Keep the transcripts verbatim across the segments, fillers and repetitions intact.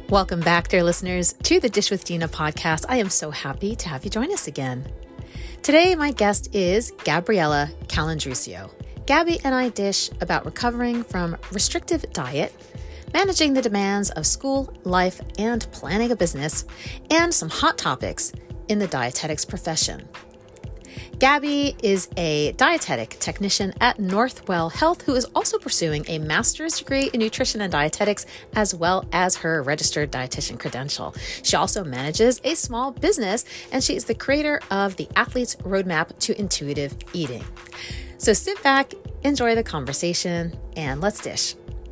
Welcome back, dear listeners, to the Dish with Dina podcast. I am so happy to have you join us again. Today, my guest is Gabriella Calandruccio. Gabby and I dish about recovering from restrictive diet, managing the demands of school, life, and planning a business, and some hot topics in the dietetics profession. Gabby is a dietetic technician at Northwell Health who is also pursuing a master's degree in nutrition and dietetics, as well as her registered dietitian credential. She also manages a small business, and she is the creator of the Athlete's Roadmap to Intuitive Eating. So sit back, enjoy the conversation, and let's dish.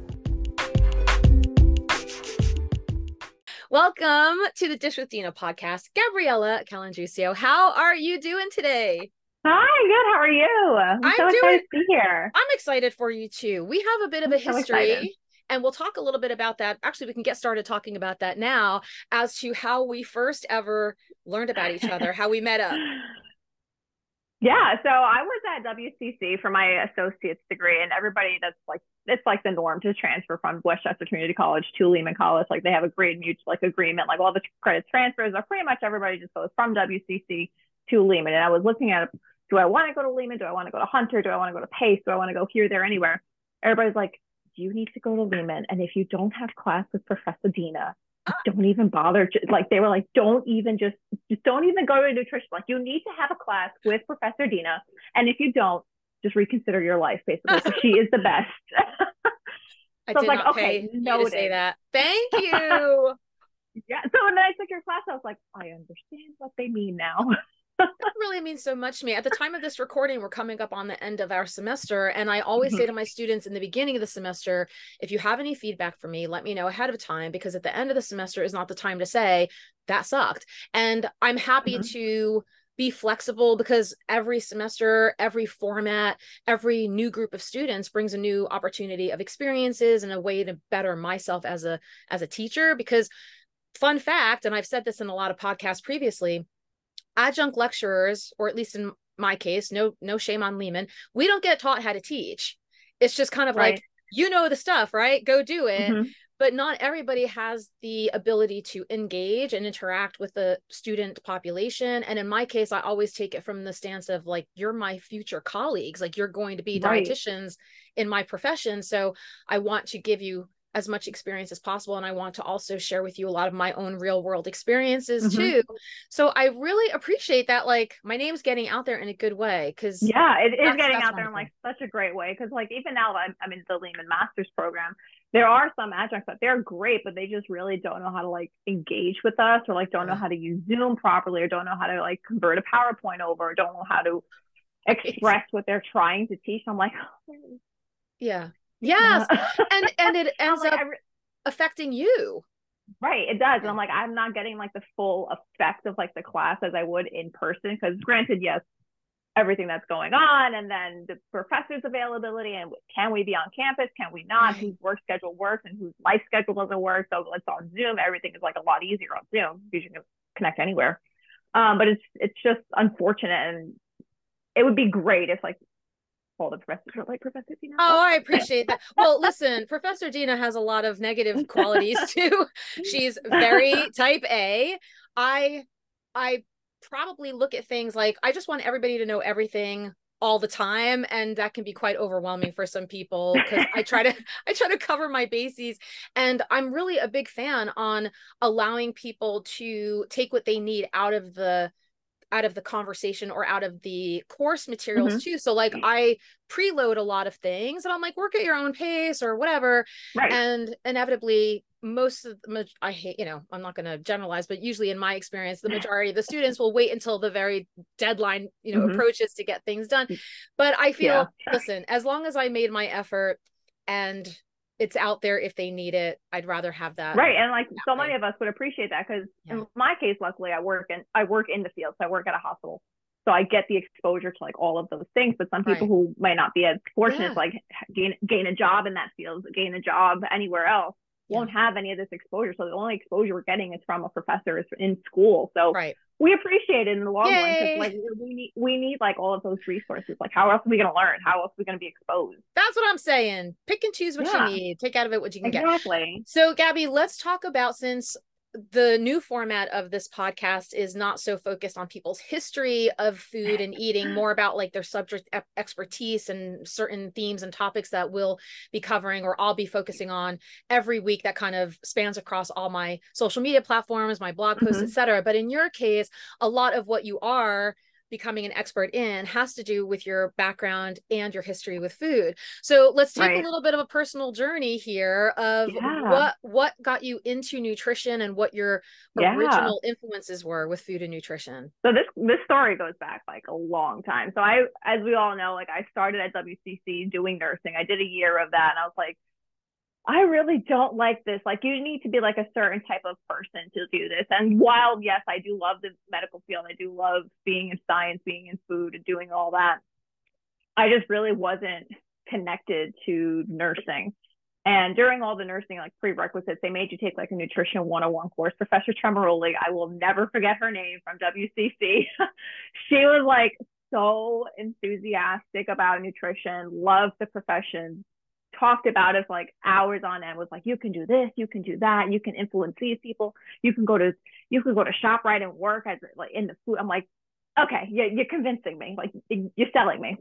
Welcome to the Dish with Dina podcast, Gabriella Calandruccio. How are you doing today? Hi, good. How are you? I'm, I'm so doing, excited to be here. I'm excited for you too. We have a bit of a I'm history, so and we'll talk a little bit about that. Actually, we can get started talking about that now as to how we first ever learned about each other, how we met up. Yeah, so I was at W C C for my associate's degree, and everybody that's like, it's like the norm to transfer from Westchester Community College to Lehman College. Like they have a great mutual like agreement, like all the credit transfers are pretty much everybody just goes from W C C to Lehman. And I was looking at, do I want to go to Lehman? Do I want to go to Hunter? Do I want to go to Pace? Do I want to go here, there, anywhere? Everybody's like, you need to go to Lehman. And if you don't have class with Professor Dina, don't even bother. Like they were like, don't even just, just don't even go to nutrition. Like you need to have a class with Professor Dina. And if you don't, just reconsider your life, basically. So she is the best. I so did I was like, not okay, pay you to say that. Thank you. Yeah. So when I took your class, I was like, I understand what they mean now. That really means so much to me. At the time of this recording, we're coming up on the end of our semester. And I always mm-hmm. say to my students in the beginning of the semester, if you have any feedback for me, let me know ahead of time, because at the end of the semester is not the time to say that sucked. And I'm happy mm-hmm. to be flexible, because every semester, every format, every new group of students brings a new opportunity of experiences and a way to better myself as a, as a teacher. Because fun fact, and I've said this in a lot of podcasts previously, adjunct lecturers, or at least in my case, no, no shame on Lehman, we don't get taught how to teach. It's just kind of right. like, you know, the stuff, right? Go do it. Mm-hmm. But not everybody has the ability to engage and interact with the student population. And in my case, I always take it from the stance of like, you're my future colleagues, like you're going to be right. dietitians in my profession. So I want to give you as much experience as possible. And I want to also share with you a lot of my own real world experiences mm-hmm. too. So I really appreciate that. Like my name's getting out there in a good way. Cause yeah, it is getting out there in like such a great way. Cause like, even now I'm, I'm in the Lehman Master's program, there are some adjuncts that they're great, but they just really don't know how to like engage with us, or like don't know how to use Zoom properly, or don't know how to like convert a PowerPoint over, or don't know how to express what they're trying to teach. I'm like, oh, yeah. Yes. and and it ends like, up re- affecting you. Right. It does. And I'm like, I'm not getting like the full effect of like the class as I would in person. Because granted, yes, everything that's going on, and then the professor's availability, and can we be on campus? Can we not? Right. Whose work schedule works and whose life schedule doesn't work. So it's on Zoom. Everything is like a lot easier on Zoom because you can connect anywhere. Um, but it's it's just unfortunate, and it would be great if like all the professors are like Professor Dina. Oh, I appreciate that. Well, listen, Professor Dina has a lot of negative qualities too. She's very type A. I, I probably look at things like, I just want everybody to know everything all the time. And that can be quite overwhelming for some people, because I try to, I try to cover my bases. And I'm really a big fan on allowing people to take what they need out of the out of the conversation or out of the course materials mm-hmm. too. So like I preload a lot of things, and I'm like, work at your own pace or whatever. Right. And inevitably most of the, I hate, you know, I'm not going to generalize, but usually in my experience, the majority of the students will wait until the very deadline, you know, mm-hmm. approaches to get things done. But I feel, yeah. listen, as long as I made my effort and it's out there if they need it, I'd rather have that. Right. And like so many of us would appreciate that, because yeah. in my case, luckily I work in, I work in the field. So I work at a hospital. So I get the exposure to like all of those things. But some people right. who might not be as fortunate yeah. to like gain, gain a job in that field, gain a job anywhere else, won't have any of this exposure. So the only exposure we're getting is from a professor in school. So right. we appreciate it in the long Yay. run, because like we need we need like all of those resources. Like, how else are we going to learn? How else are we going to be exposed? That's what I'm saying. Pick and choose what yeah. you need. Take out of it what you can exactly. get. Exactly. So Gabby, let's talk about, since the new format of this podcast is not so focused on people's history of food and eating, more about like their subject expertise and certain themes and topics that we'll be covering, or I'll be focusing on every week, that kind of spans across all my social media platforms, my blog posts, mm-hmm. et cetera. But in your case, a lot of what you are becoming an expert in has to do with your background and your history with food. So let's take right. a little bit of a personal journey here of yeah. what what got you into nutrition and what your yeah. original influences were with food and nutrition. So this this story goes back like a long time. So I, as we all know, like I started at W C C doing nursing. I did a year of that, and I was like, I really don't like this. Like, you need to be like a certain type of person to do this. And while, yes, I do love the medical field, I do love being in science, being in food and doing all that, I just really wasn't connected to nursing. And during all the nursing, like prerequisites, they made you take like a nutrition one oh one course. Professor Tremaroli, I will never forget her name, from W C C. She was like so enthusiastic about nutrition, loved the profession, talked about it for like hours on end, was like, you can do this, you can do that, you can influence these people, you can go to you can go to ShopRite and work as like in the food. I'm like, okay, yeah, you're convincing me, like you're selling me.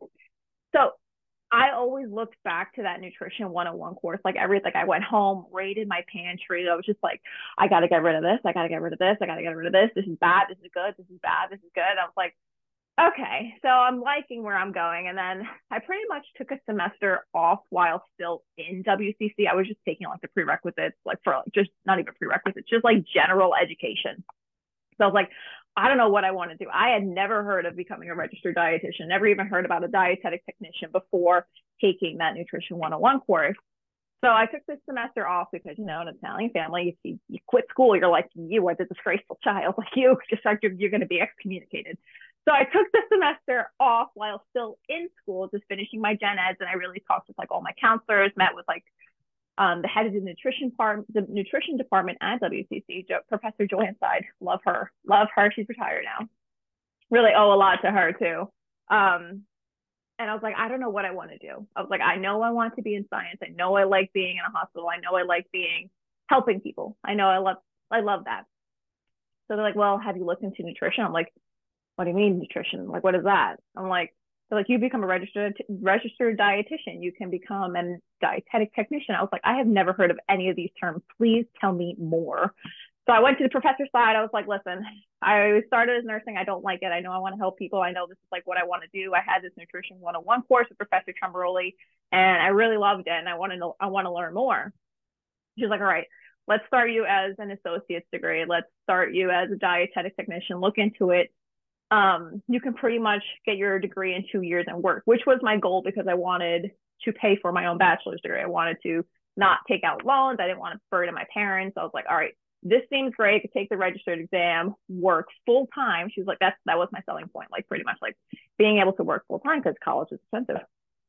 So I always looked back to that nutrition one oh one course, like everything. I went home, raided my pantry. I was just like, I got to get rid of this, I got to get rid of this, I got to get rid of this, this is bad, this is good, this is bad, this is good. I was like, okay, so I'm liking where I'm going. And then I pretty much took a semester off while still in W C C. I was just taking like the prerequisites, like for like just not even prerequisites, just like general education. So I was like, I don't know what I want to do. I had never heard of becoming a registered dietitian, never even heard about a dietetic technician before taking that nutrition one oh one course. So I took this semester off because, you know, in an Italian family, if you, you quit school, you're like, you are the disgraceful child, like you, just like you're, you're going to be excommunicated. So I took the semester off while still in school, just finishing my gen eds, and I really talked with like all my counselors, met with like um, the head of the nutrition part, the nutrition department at W C C, jo- Professor Joanne Side. Love her, love her. She's retired now. Really owe a lot to her too. Um, and I was like, I don't know what I want to do. I was like, I know I want to be in science. I know I like being in a hospital. I know I like being helping people. I know I love I love that. So they're like, well, have you looked into nutrition? I'm like, what do you mean nutrition? Like, what is that? I'm like, they're like, you become a registered registered dietitian. You can become a dietetic technician. I was like, I have never heard of any of these terms. Please tell me more. So I went to the professor's side. I was like, listen, I started as nursing. I don't like it. I know I want to help people. I know this is like what I want to do. I had this nutrition one oh one course with Professor Tremaroli, and I really loved it. And I want to know, I want to learn more. She's like, all right, let's start you as an associate's degree. Let's start you as a dietetic technician. Look into it. Um, you can pretty much get your degree in two years and work, which was my goal because I wanted to pay for my own bachelor's degree. I wanted to not take out loans. I didn't want to burden my parents. I was like, all right, this seems great. I could take the registered exam, work full time. She was like, that's, that was my selling point. Like pretty much like being able to work full time because college is expensive.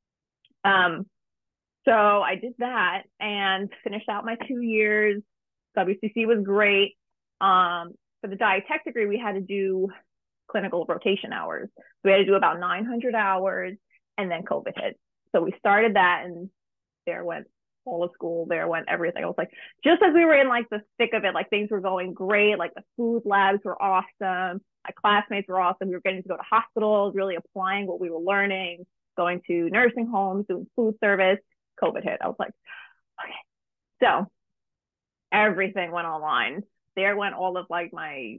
Um, so I did that and finished out my two years. W C C was great. Um, for the dietech degree, we had to do clinical rotation hours. So we had to do about nine hundred hours, and then COVID hit. So we started that, and there went all of school, there went everything. I was like, just as we were in like the thick of it, like things were going great, like the food labs were awesome, my classmates were awesome, we were getting to go to hospitals, really applying what we were learning, going to nursing homes, doing food service. COVID hit. I was like, okay. So everything went online. There went all of like my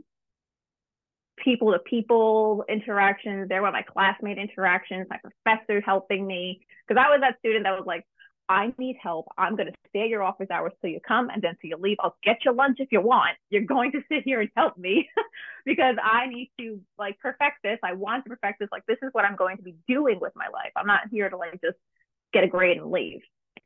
people to people interactions. There were my classmate interactions, my professors helping me. Because I was that student that was like, I need help. I'm going to stay at your office hours till you come and then till you leave. I'll get your lunch if you want. You're going to sit here and help me because I need to like perfect this. I want to perfect this. Like, this is what I'm going to be doing with my life. I'm not here to like just get a grade and leave.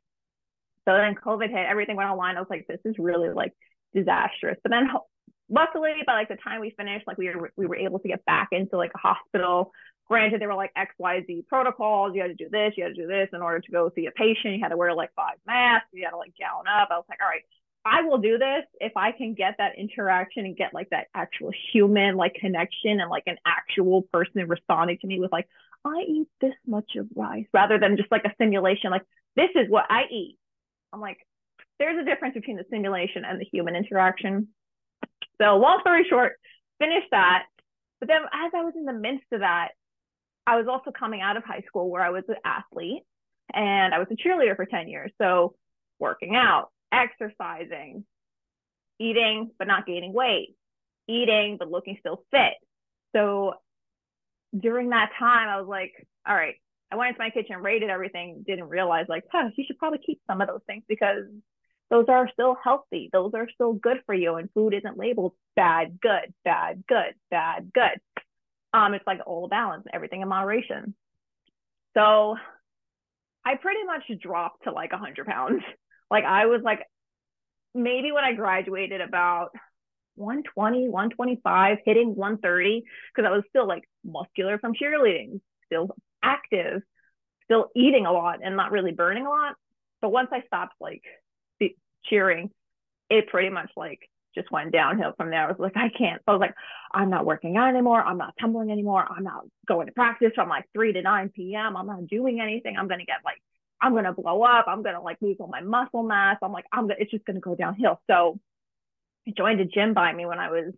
So then COVID hit, everything went online. I was like, this is really like disastrous. But then luckily by like the time we finished, like we were, we were able to get back into like a hospital. Granted, there were like X Y Z protocols. You had to do this, you had to do this in order to go see a patient. You had to wear like five masks. You had to like gown up. I was like, all right, I will do this if I can get that interaction and get like that actual human like connection and like an actual person responding to me with like, I eat this much of rice, rather than just like a simulation. Like, this is what I eat. I'm like, there's a difference between the simulation and the human interaction. So long story short, finished that. But then as I was in the midst of that, I was also coming out of high school where I was an athlete and I was a cheerleader for ten years. So working out, exercising, eating, but not gaining weight, eating, but looking still fit. So during that time, I was like, all right, I went into my kitchen, rated everything, didn't realize like, huh, you should probably keep some of those things because those are still healthy. Those are still good for you. And food isn't labeled bad, good, bad, good, bad, good. Um, it's like all balance, everything in moderation. So I pretty much dropped to like one hundred pounds. Like I was like, maybe when I graduated about one twenty, one twenty-five, hitting one thirty, because I was still like muscular from cheerleading, still active, still eating a lot and not really burning a lot. But once I stopped like cheering, it pretty much like just went downhill from there. I was like, I can't. So I was like, I'm not working out anymore. I'm not tumbling anymore. I'm not going to practice from like three to nine p.m. I'm not doing anything. I'm going to get like, I'm going to blow up. I'm going to like lose all my muscle mass. I'm like, I'm gonna, it's just going to go downhill. So I joined a gym by me when I was,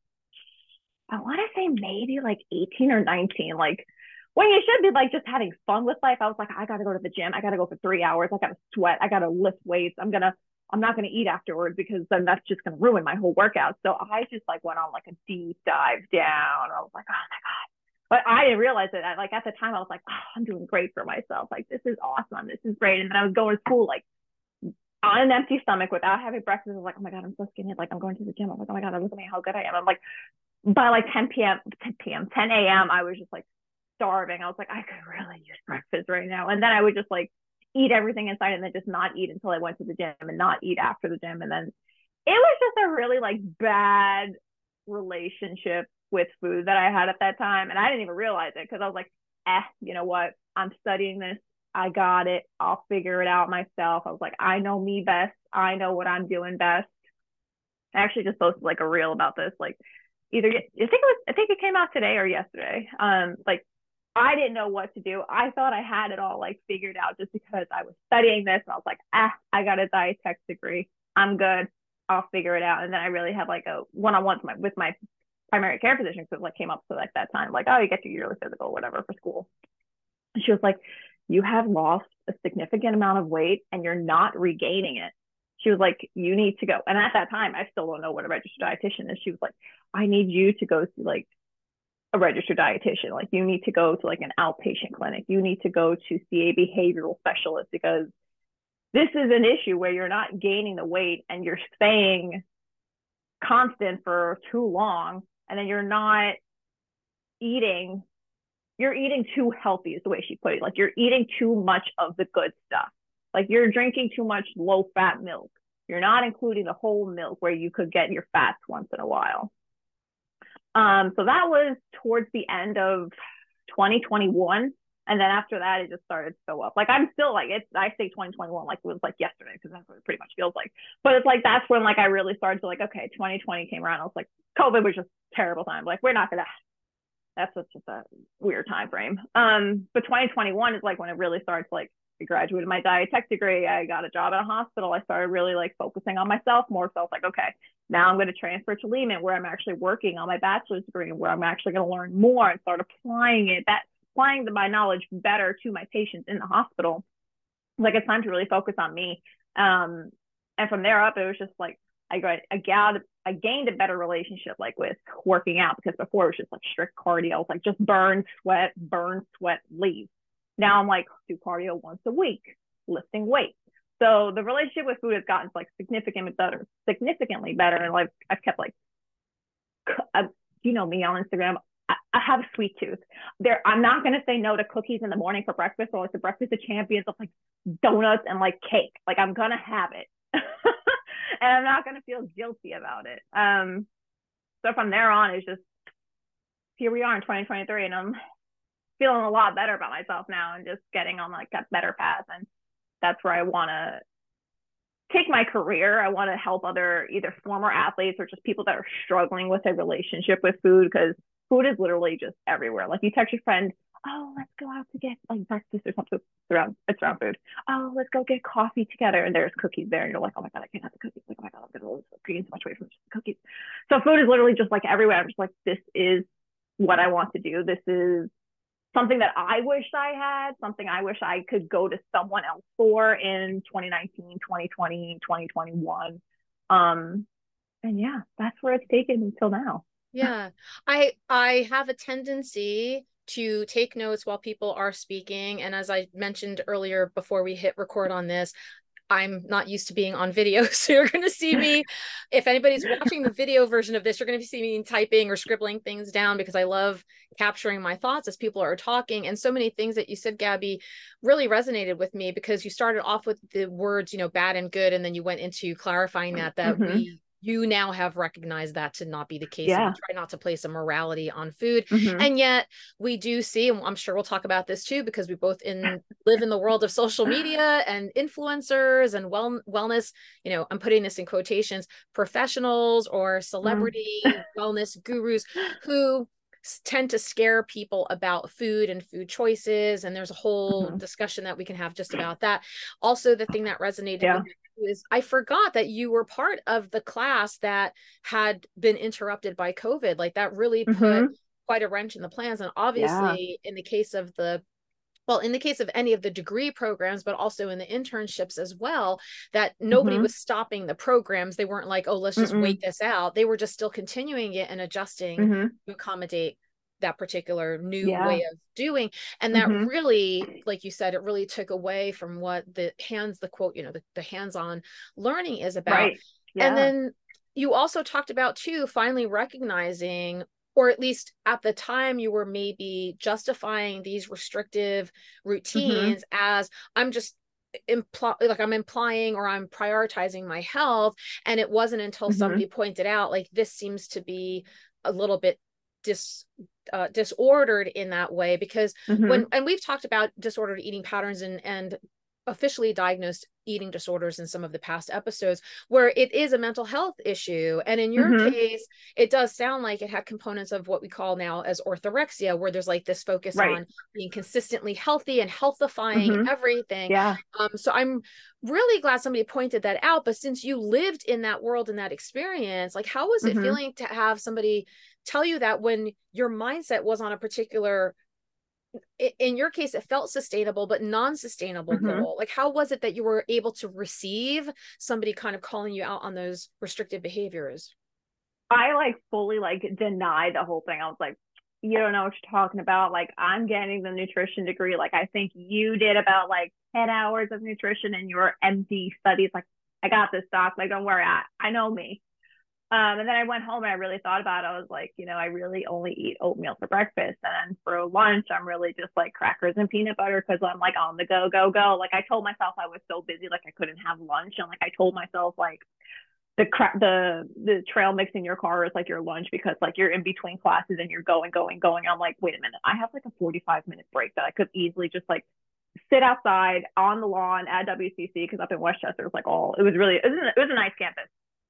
I want to say maybe like eighteen or nineteen. Like when you should be like just having fun with life. I was like, I got to go to the gym. I got to go for three hours. I got to sweat. I got to lift weights. I'm going to, I'm not going to eat afterwards because then that's just going to ruin my whole workout. So I just like went on like a deep dive down. I was like, oh my God. But I didn't realize it. I, like at the time I was like, oh, I'm doing great for myself. Like, this is awesome. This is great. And then I was going to school like on an empty stomach without having breakfast. I was like, oh my God, I'm so skinny. Like I'm going to the gym. I'm like, oh my God, look at me, how good I am. I'm like, by like ten p.m., ten p.m., ten a.m., I was just like starving. I was like, I could really use breakfast right now. And then I would just like eat everything inside and then just not eat until I went to the gym and not eat after the gym. And then it was just a really like bad relationship with food that I had at that time. And I didn't even realize it because I was like, eh, you know what? I'm studying this. I got it. I'll figure it out myself. I was like, I know me best. I know what I'm doing best. I actually just posted like a reel about this. Like either, I think it was, I think it came out today or yesterday. Um, like I didn't know what to do. I thought I had it all like figured out just because I was studying this. And I was like, ah, I got a dietetics degree. I'm good. I'll figure it out. And then I really had like a one-on-one with my, with my primary care physician because it like came up to like that time, like, oh, you get your yearly physical, whatever for school. And she was like, you have lost a significant amount of weight and you're not regaining it. She was like, you need to go. And at that time, I still don't know what a registered dietitian is. She was like, I need you to go to like a registered dietitian. Like you need to go to like an outpatient clinic. You need to go to see a behavioral specialist because this is an issue where you're not gaining the weight and you're staying constant for too long. And then you're not eating, you're eating too healthy is the way she put it. Like you're eating too much of the good stuff. Like you're drinking too much low fat milk. You're not including the whole milk where you could get your fats once in a while. Um, so that was towards the end of twenty twenty-one. And then after that, it just started to go up. Like I'm still like, it's, I say twenty twenty-one, like it was like yesterday, because that's what it pretty much feels like. But it's like, that's when like I really started to like, okay, twenty twenty came around. I was like, COVID was just a terrible time. Like, we're not going to, that's just a weird time frame. Um, but twenty twenty-one is like when it really started to like, I graduated my dietech degree. I got a job at a hospital. I started really like focusing on myself more. So I was like, okay, now I'm going to transfer to Lehman where I'm actually working on my bachelor's degree and where I'm actually going to learn more and start applying it, that applying my knowledge better to my patients in the hospital. Like it's time to really focus on me. Um, and from there up, it was just like, I got, I got, I gained a better relationship like with working out, because before it was just like strict cardio. I was like, just burn, sweat, burn, sweat, leave. Now I'm like, do cardio once a week, lifting weights. So the relationship with food has gotten like significantly better, significantly better. And like, I've kept like, I, you know me on Instagram, I, I have a sweet tooth. There, I'm not going to say no to cookies in the morning for breakfast or like the breakfast of champions of like donuts and like cake. Like I'm going to have it. And I'm not going to feel guilty about it. Um, so from there on, it's just, here we are in twenty twenty-three, and I'm feeling a lot better about myself now and just getting on like a better path. And that's where I want to take my career, I want to help other either former athletes or just people that are struggling with a relationship with food, because food is literally just everywhere. Like you text your friend, oh, let's go out to get like breakfast or something. It's around, it's around food. Oh, let's go get coffee together. And there's cookies there. And you're like, oh my God, I can't have the cookies. Like, oh my God, I'm going to gain so much weight from just the cookies. So food is literally just like everywhere. I'm just like, this is what I want to do. This is something that I wish I had, something I wish I could go to someone else for in twenty nineteen, twenty twenty, twenty twenty-one. Um, and yeah, that's where it's taken until now. Yeah. I I have a tendency to take notes while people are speaking. And as I mentioned earlier before we hit record on this, I'm not used to being on video. So you're going to see me, if anybody's watching the video version of this, you're going to see me typing or scribbling things down, because I love capturing my thoughts as people are talking. And so many things that you said, Gabby, really resonated with me, because you started off with the words, you know, bad and good. And then you went into clarifying that, that mm-hmm. we you now have recognized that to not be the case. Yeah. And we try not to place a morality on food. Mm-hmm. And yet we do see, and I'm sure we'll talk about this too, because we both in live in the world of social media and influencers and well, wellness, you know, I'm putting this in quotations, professionals or celebrity mm. wellness gurus who tend to scare people about food and food choices. And there's a whole mm-hmm. discussion that we can have just about that. Also, the thing that resonated yeah. with me is I forgot that you were part of the class that had been interrupted by COVID. Like that really put mm-hmm. quite a wrench in the plans. And obviously yeah. in the case of the well, in the case of any of the degree programs, but also in the internships as well, that nobody mm-hmm. was stopping the programs. They weren't like, oh, let's just Mm-mm. wait this out. They were just still continuing it and adjusting mm-hmm. to accommodate that particular new yeah. way of doing. And that mm-hmm. really, like you said, it really took away from what the hands, the quote, you know, the, the hands-on learning is about. Right. Yeah. And then you also talked about too, finally recognizing, or at least at the time you were maybe justifying these restrictive routines mm-hmm. as I'm just impl- like I'm implying or I'm prioritizing my health. And it wasn't until mm-hmm. somebody pointed out, like, this seems to be a little bit dis uh, disordered in that way, because mm-hmm. when, and we've talked about disordered eating patterns and, and officially diagnosed eating disorders in some of the past episodes, where it is a mental health issue. And in your mm-hmm. case, it does sound like it had components of what we call now as orthorexia, where there's like this focus right. on being consistently healthy and healthifying mm-hmm. everything. Yeah. Um, so I'm really glad somebody pointed that out. But since you lived in that world and that experience, like, how was it mm-hmm. feeling to have somebody tell you that when your mindset was on a particular, in your case, it felt sustainable, but non-sustainable mm-hmm. goal? Like, how was it that you were able to receive somebody kind of calling you out on those restrictive behaviors? I like fully like denied the whole thing. I was like, you don't know what you're talking about. Like, I'm getting the nutrition degree. Like, I think you did about like ten hours of nutrition in your M D studies. Like, I got this, doc. Like, don't worry. I, I know me. Um, and then I went home and I really thought about it. I was like, you know, I really only eat oatmeal for breakfast. And then for lunch, I'm really just like crackers and peanut butter, because I'm like on the go, go, go. Like, I told myself I was so busy, like I couldn't have lunch. And like, I told myself like the cra- the the trail mix in your car is like your lunch, because like you're in between classes and you're going, going, going. I'm like, wait a minute, I have like a forty-five minute break that I could easily just like sit outside on the lawn at W C C, because up in Westchester, it was like all, it was really, it was, it was a nice campus.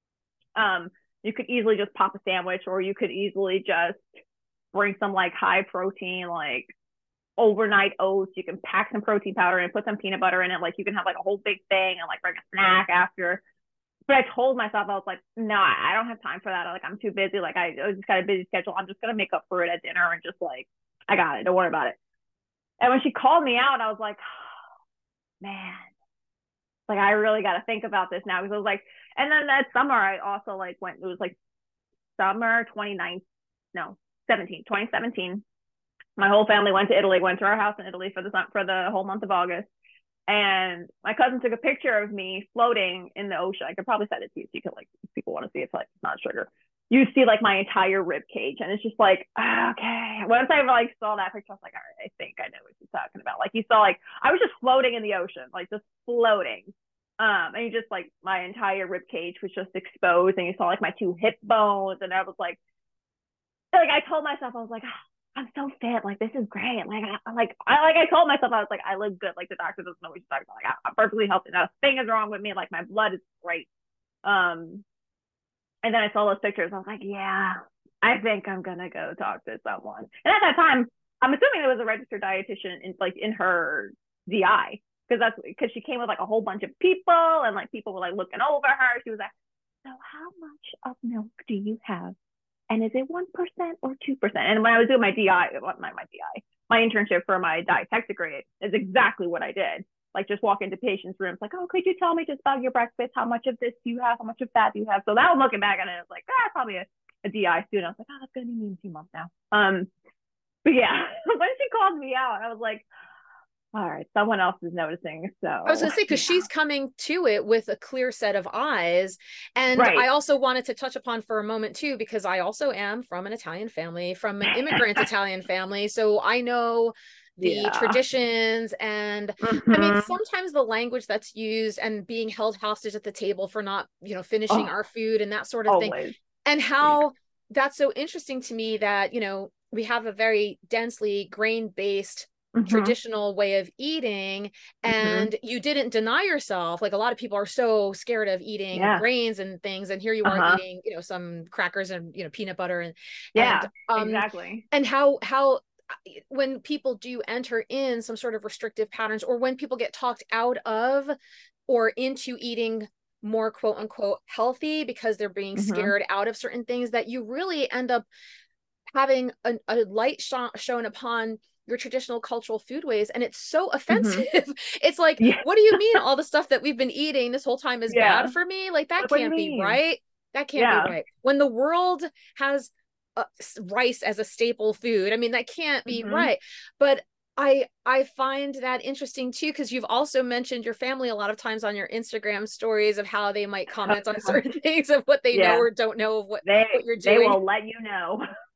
Um, You could easily just pop a sandwich, or you could easily just bring some like high protein, like overnight oats. You can pack some protein powder and put some peanut butter in it. Like, you can have like a whole big thing and like bring a snack after. But I told myself, I was like, no, I don't have time for that. Like, I'm too busy. Like, I, I just got a busy schedule. I'm just going to make up for it at dinner and just like, I got it. Don't worry about it. And when she called me out, I was like, oh, man, like, I really got to think about this now. Because I was like, and then that summer, I also like went, it was like summer twenty-nine, no, seventeen, twenty seventeen. My whole family went to Italy, went to our house in Italy for the, for the whole month of August. And my cousin took a picture of me floating in the ocean. I could probably send it to you so you could, like, if people want to see it, it's like, it's not sugar. You see like my entire rib cage, and it's just like, okay. Once I like saw that picture, I was like, all right, I think I know what you're talking about. Like, you saw, like, I was just floating in the ocean, like just floating. Um, and you just like, my entire rib cage was just exposed, and you saw like my two hip bones, and I was like, like I told myself, I was like, I'm so fit. Like, this is great. Like, I like I like I told myself, I was like, I look good. Like, the doctor doesn't know what she's talking about. Like, I'm perfectly healthy. Not a thing is wrong with me. Like, my blood is great. Um, and then I saw those pictures. I was like, yeah, I think I'm gonna go talk to someone. And at that time, I'm assuming there was a registered dietitian in like in her D I, because that's because she came with like a whole bunch of people, and like people were like looking over her. She was like, so how much of milk do you have? And is it one percent or two percent? And when I was doing my D I, well, not my D I, my internship for my diet tech degree is exactly what I did. Like, just walk into patients' rooms, like, oh, could you tell me just about your breakfast? How much of this do you have? How much of that do you have? So that was looking back at it, I was like, ah, probably a, a D I student. I was like, oh, that's gonna be me in two months now. Um, but yeah, when she called me out, I was like, all right, someone else is noticing. So I was going to say, because yeah. she's coming to it with a clear set of eyes. And right. I also wanted to touch upon for a moment too, because I also am from an Italian family, from an immigrant Italian family. So I know the yeah. traditions, and mm-hmm. I mean, sometimes the language that's used and being held hostage at the table for not, you know, finishing oh, our food and that sort of always. thing. And how yeah. that's so interesting to me that, you know, we have a very densely grain-based Mm-hmm. traditional way of eating, and mm-hmm. you didn't deny yourself. Like, a lot of people are so scared of eating yeah. grains and things, and here you are uh-huh. eating, you know, some crackers and, you know, peanut butter and yeah, and, um, exactly. And how how when people do enter in some sort of restrictive patterns, or when people get talked out of or into eating more quote unquote healthy because they're being mm-hmm. scared out of certain things, that you really end up having a, a light sh- shown upon your traditional cultural foodways, and it's so offensive. Mm-hmm. It's like, yeah. what do you mean all the stuff that we've been eating this whole time is yeah. bad for me? Like, that like, can't be right. That can't yeah. be right. When the world has uh, rice as a staple food, I mean, that can't be mm-hmm. right. But I I find that interesting too, because you've also mentioned your family a lot of times on your Instagram stories of how they might comment on certain things of what they yeah. know or don't know of what, they, what you're doing. They will let you know.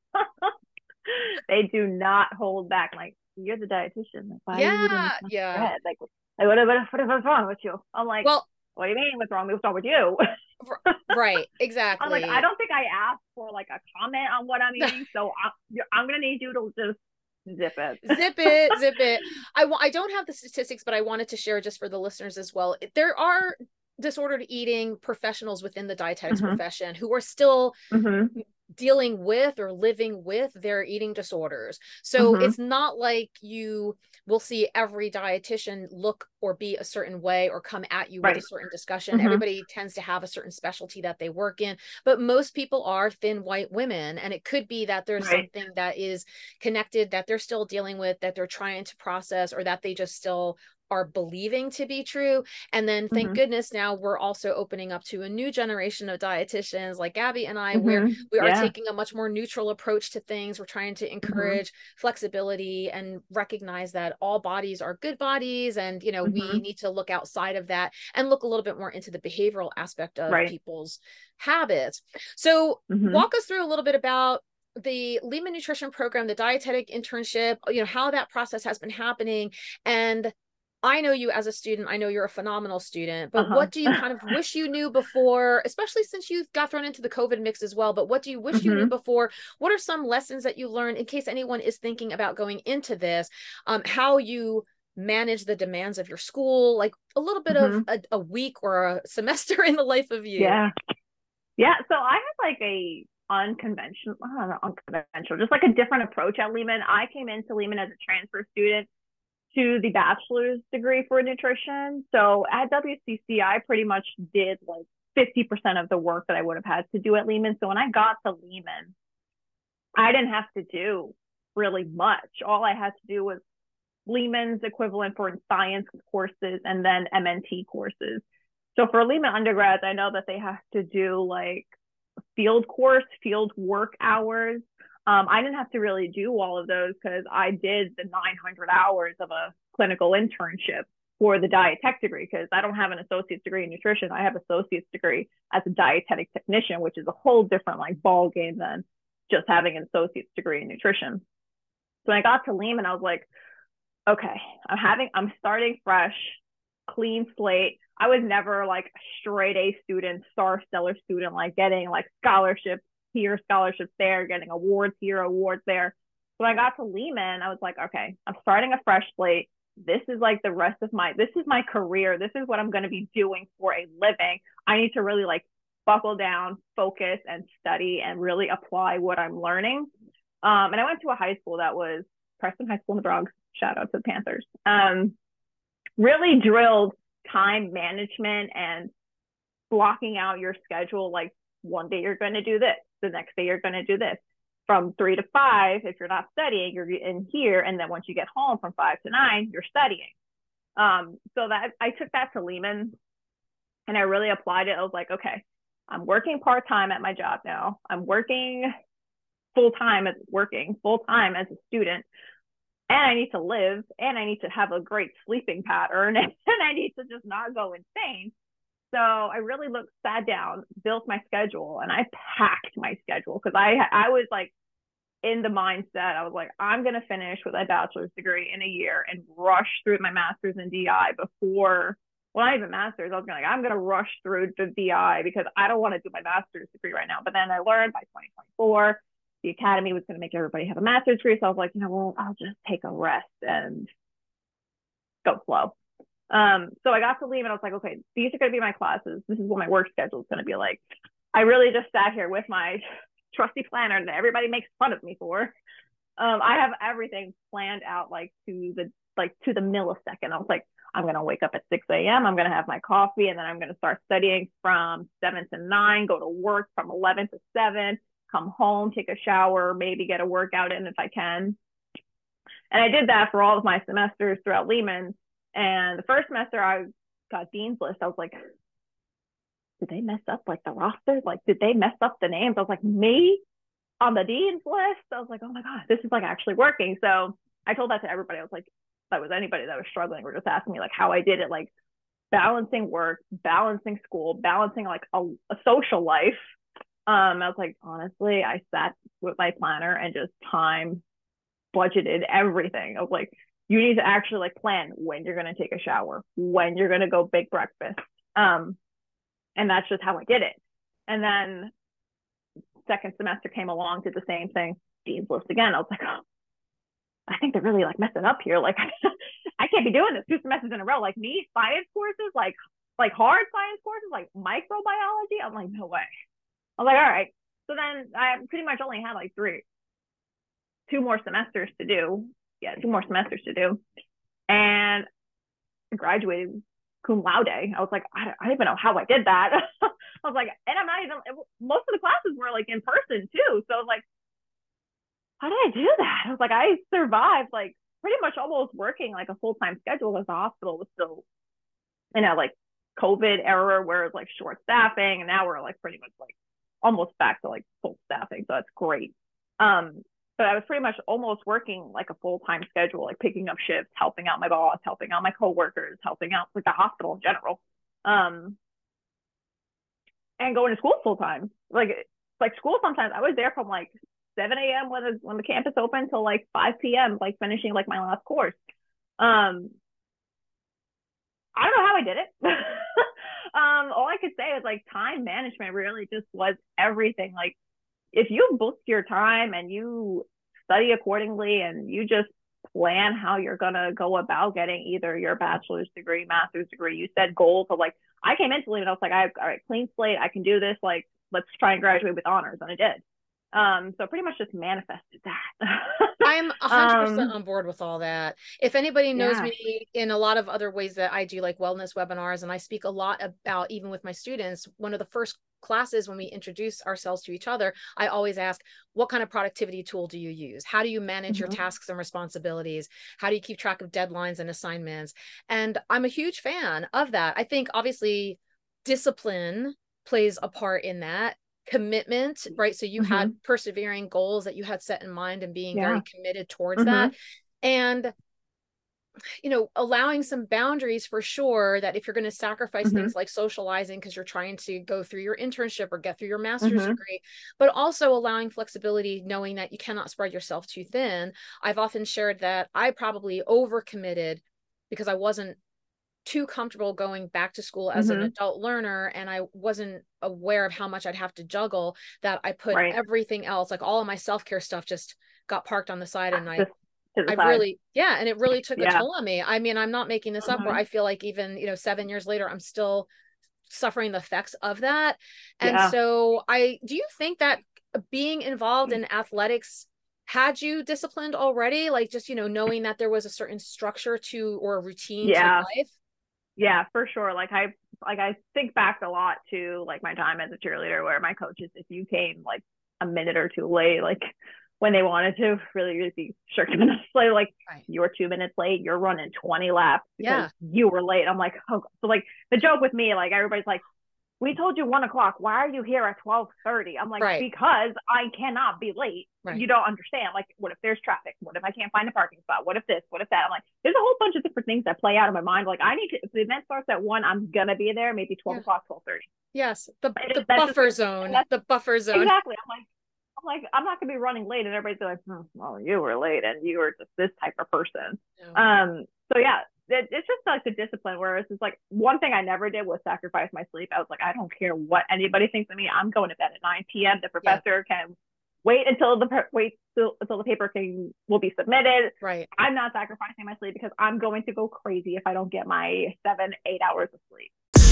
They do not hold back. Like, you're the dietitian. Like, why yeah, are you eating this yeah. bread? Like, like what, what, what, what's wrong with you? I'm like, well, what do you mean? What's wrong? What's wrong with you? Right, exactly. I'm like, I don't think I asked for like a comment on what I'm eating, so I'm, I'm gonna need you to just zip it, zip it, zip it. I I don't have the statistics, but I wanted to share just for the listeners as well. There are disordered eating professionals within the dietetics mm-hmm. profession who are still mm-hmm. dealing with or living with their eating disorders. So mm-hmm. it's not like you will see every dietitian look or be a certain way or come at you right. with a certain discussion. Mm-hmm. Everybody tends to have a certain specialty that they work in, but most people are thin white women. And it could be that there's right. something that is connected that they're still dealing with, that they're trying to process, or that they just still are believing to be true. And then thank mm-hmm. goodness now we're also opening up to a new generation of dietitians like Gabby and I, mm-hmm. where we are yeah. taking a much more neutral approach to things. We're trying to encourage mm-hmm. flexibility and recognize that all bodies are good bodies. And, you know, mm-hmm. we need to look outside of that and look a little bit more into the behavioral aspect of right. people's habits. So mm-hmm. walk us through a little bit about the Lehman Nutrition Program, the dietetic internship, you know, how that process has been happening. And I know you as a student. I know you're a phenomenal student, but uh-huh. what do you kind of wish you knew before, especially since you got thrown into the COVID mix as well, but what do you wish mm-hmm. you knew before? What are some lessons that you learned, in case anyone is thinking about going into this, um, how you manage the demands of your school, like a little bit mm-hmm. of a, a week or a semester in the life of you? Yeah. Yeah. So I had like a unconventional, I don't know, unconventional, just like a different approach at Lehman. I came into Lehman as a transfer student to the bachelor's degree for nutrition. So at W C C, I pretty much did like fifty percent of the work that I would have had to do at Lehman. So when I got to Lehman, I didn't have to do really much. All I had to do was Lehman's equivalent for science courses and then M N T courses. So for Lehman undergrads, I know that they have to do like field course, field work hours. Um, I didn't have to really do all of those because I did the nine hundred hours of a clinical internship for the diet tech degree, because I don't have an associate's degree in nutrition. I have associate's degree as a dietetic technician, which is a whole different like ball game than just having an associate's degree in nutrition. So when I got to Lehman, I was like, okay, I'm having, I'm starting fresh, clean slate. I was never like a straight A student, star stellar student, like getting like scholarships here, scholarships there, getting awards here, awards there. when I got to Lehman, I was like, okay, I'm starting a fresh slate. This is like the rest of my, this is my career. This is what I'm going to be doing for a living. I need to really like buckle down, focus, and study and really apply what I'm learning. Um, and I went to a high school that was Preston High School in the Bronx. Shout out to the Panthers. Um, really drilled time management and blocking out your schedule. Like one day you're going to do this, the next day you're going to do this. From three to five, if you're not studying, you're in here. And then once you get home from five to nine, you're studying. Um, so that I took that to Lehman and I really applied it. I was like, okay, I'm working part-time at my job now. I'm working full-time as working full-time as a student. And I need to live and I need to have a great sleeping pattern and I need to just not go insane. So I really looked, sat down, built my schedule, and I packed my schedule because I I was like in the mindset. I was like, I'm gonna finish with a bachelor's degree in a year and rush through my master's in D I before, well, not even master's. I was gonna like, I'm gonna rush through the D I because I don't want to do my master's degree right now. But then I learned by twenty twenty-four, the academy was gonna make everybody have a master's degree. So I was like, you know, well, I'll just take a rest and go slow. Um, so I got to leave and I was like, okay, these are going to be my classes. This is what my work schedule is going to be like. I really just sat here with my trusty planner that everybody makes fun of me for. Um, I have everything planned out like to the, like to the millisecond. I was like, I'm going to wake up at six a.m. I'm going to have my coffee and then I'm going to start studying from seven to nine, go to work from eleven to seven, come home, take a shower, maybe get a workout in if I can. And I did that for all of my semesters throughout Lehman. And the first semester I got Dean's List. I was like, did they mess up like the roster? Like, did they mess up the names? I was like, me on the Dean's List? I was like, oh my God, this is like actually working. So I told that to everybody. I was like, if that was anybody that was struggling or just asking me like how I did it, like balancing work, balancing school, balancing like a, a social life. Um, I was like, honestly, I sat with my planner and just time budgeted everything. I was like, you need to actually like plan when you're going to take a shower, when you're going to go bake breakfast. Um, and that's just how I did it. And then second semester came along, did the same thing, Dean's List again. I was like, oh, I think they're really like messing up here. Like I can't be doing this two semesters in a row. Like me, science courses, like, like hard science courses, like microbiology. I'm like, no way. I was like, all right. So then I pretty much only had like three, two more semesters to do. Yeah, two more semesters to do. And I graduated cum laude. I was like, I don't, I don't even know how I did that. I was like, and I'm not even, most of the classes were like in person too. So I was like, how did I do that? I was like, I survived like pretty much almost working like a full-time schedule because the hospital was still in a like COVID era where it was like short staffing. And now we're like pretty much like almost back to like full staffing. So that's great. Um, But I was pretty much almost working like a full-time schedule, like picking up shifts, helping out my boss, helping out my coworkers, helping out like the hospital in general, um, and going to school full-time. Like, like school sometimes I was there from like seven a.m. when the, when the campus opened till like five p.m. like finishing like my last course. Um, I don't know how I did it. um, all I could say is like time management really just was everything. Like, if you book your time and you study accordingly and you just plan how you're going to go about getting either your bachelor's degree, master's degree, you set goals of like, I came into it and I was like, I have all right, clean slate. I can do this. Like, let's try and graduate with honors. And I did. Um, so pretty much just manifested that. I'm a hundred percent um, on board with all that. If anybody knows yeah. me in a lot of other ways that I do like wellness webinars, and I speak a lot about, even with my students, one of the first classes when we introduce ourselves to each other, I always ask, what kind of productivity tool do you use? How do you manage mm-hmm. your tasks and responsibilities? How do you keep track of deadlines and assignments? And I'm a huge fan of that. I think obviously discipline plays a part in that. Commitment, right? So you mm-hmm. had persevering goals that you had set in mind and being yeah. very committed towards mm-hmm. that. And, you know, allowing some boundaries for sure, that if you're going to sacrifice mm-hmm. things like socializing because you're trying to go through your internship or get through your master's mm-hmm. degree, but also allowing flexibility, knowing that you cannot spread yourself too thin. I've often shared that I probably overcommitted because I wasn't too comfortable going back to school as mm-hmm. an adult learner, and I wasn't aware of how much I'd have to juggle, that I put right. everything else, like all of my self-care stuff, just got parked on the side and I Just to the I side. really, yeah. And it really took a Yeah. toll on me. I mean, I'm not making this up, where Mhm. I feel like even, you know, seven years later, I'm still suffering the effects of that. And Yeah. so I, do you think that being involved in athletics had you disciplined already? Like just, you know, knowing that there was a certain structure to, or a routine to Yeah. life? Yeah, for sure. Like I like I think back a lot to like my time as a cheerleader, where my coaches, if you came like a minute or two late, like when they wanted to, really, really be strict with us. Like, like Right. you're two minutes late, you're running twenty laps because Yeah. you were late. I'm like, oh, so like the joke with me, like everybody's like, we told you one o'clock. Why are you here at twelve thirty? I'm like, Right. because I cannot be late. Right. You don't understand. Like, what if there's traffic? What if I can't find a parking spot? What if this? What if that? I'm like, there's a whole bunch of different things that play out in my mind. Like, I need to, if the event starts at one, I'm gonna be there maybe twelve Yeah. o'clock, twelve thirty. Yes. The, the That's buffer just, zone, the buffer zone. Exactly. I'm like, I'm like, I'm not gonna be running late, and everybody's like, hmm, well, you were late, and you were just this type of person. No. Um. So yeah, it, it's just like the discipline. Whereas it's like one thing I never did was sacrifice my sleep. I was like, I don't care what anybody thinks of me. I'm going to bed at nine p.m. The professor yeah. can wait until the wait till, until the paper can will be submitted. Right. I'm not sacrificing my sleep because I'm going to go crazy if I don't get my seven, eight hours of sleep.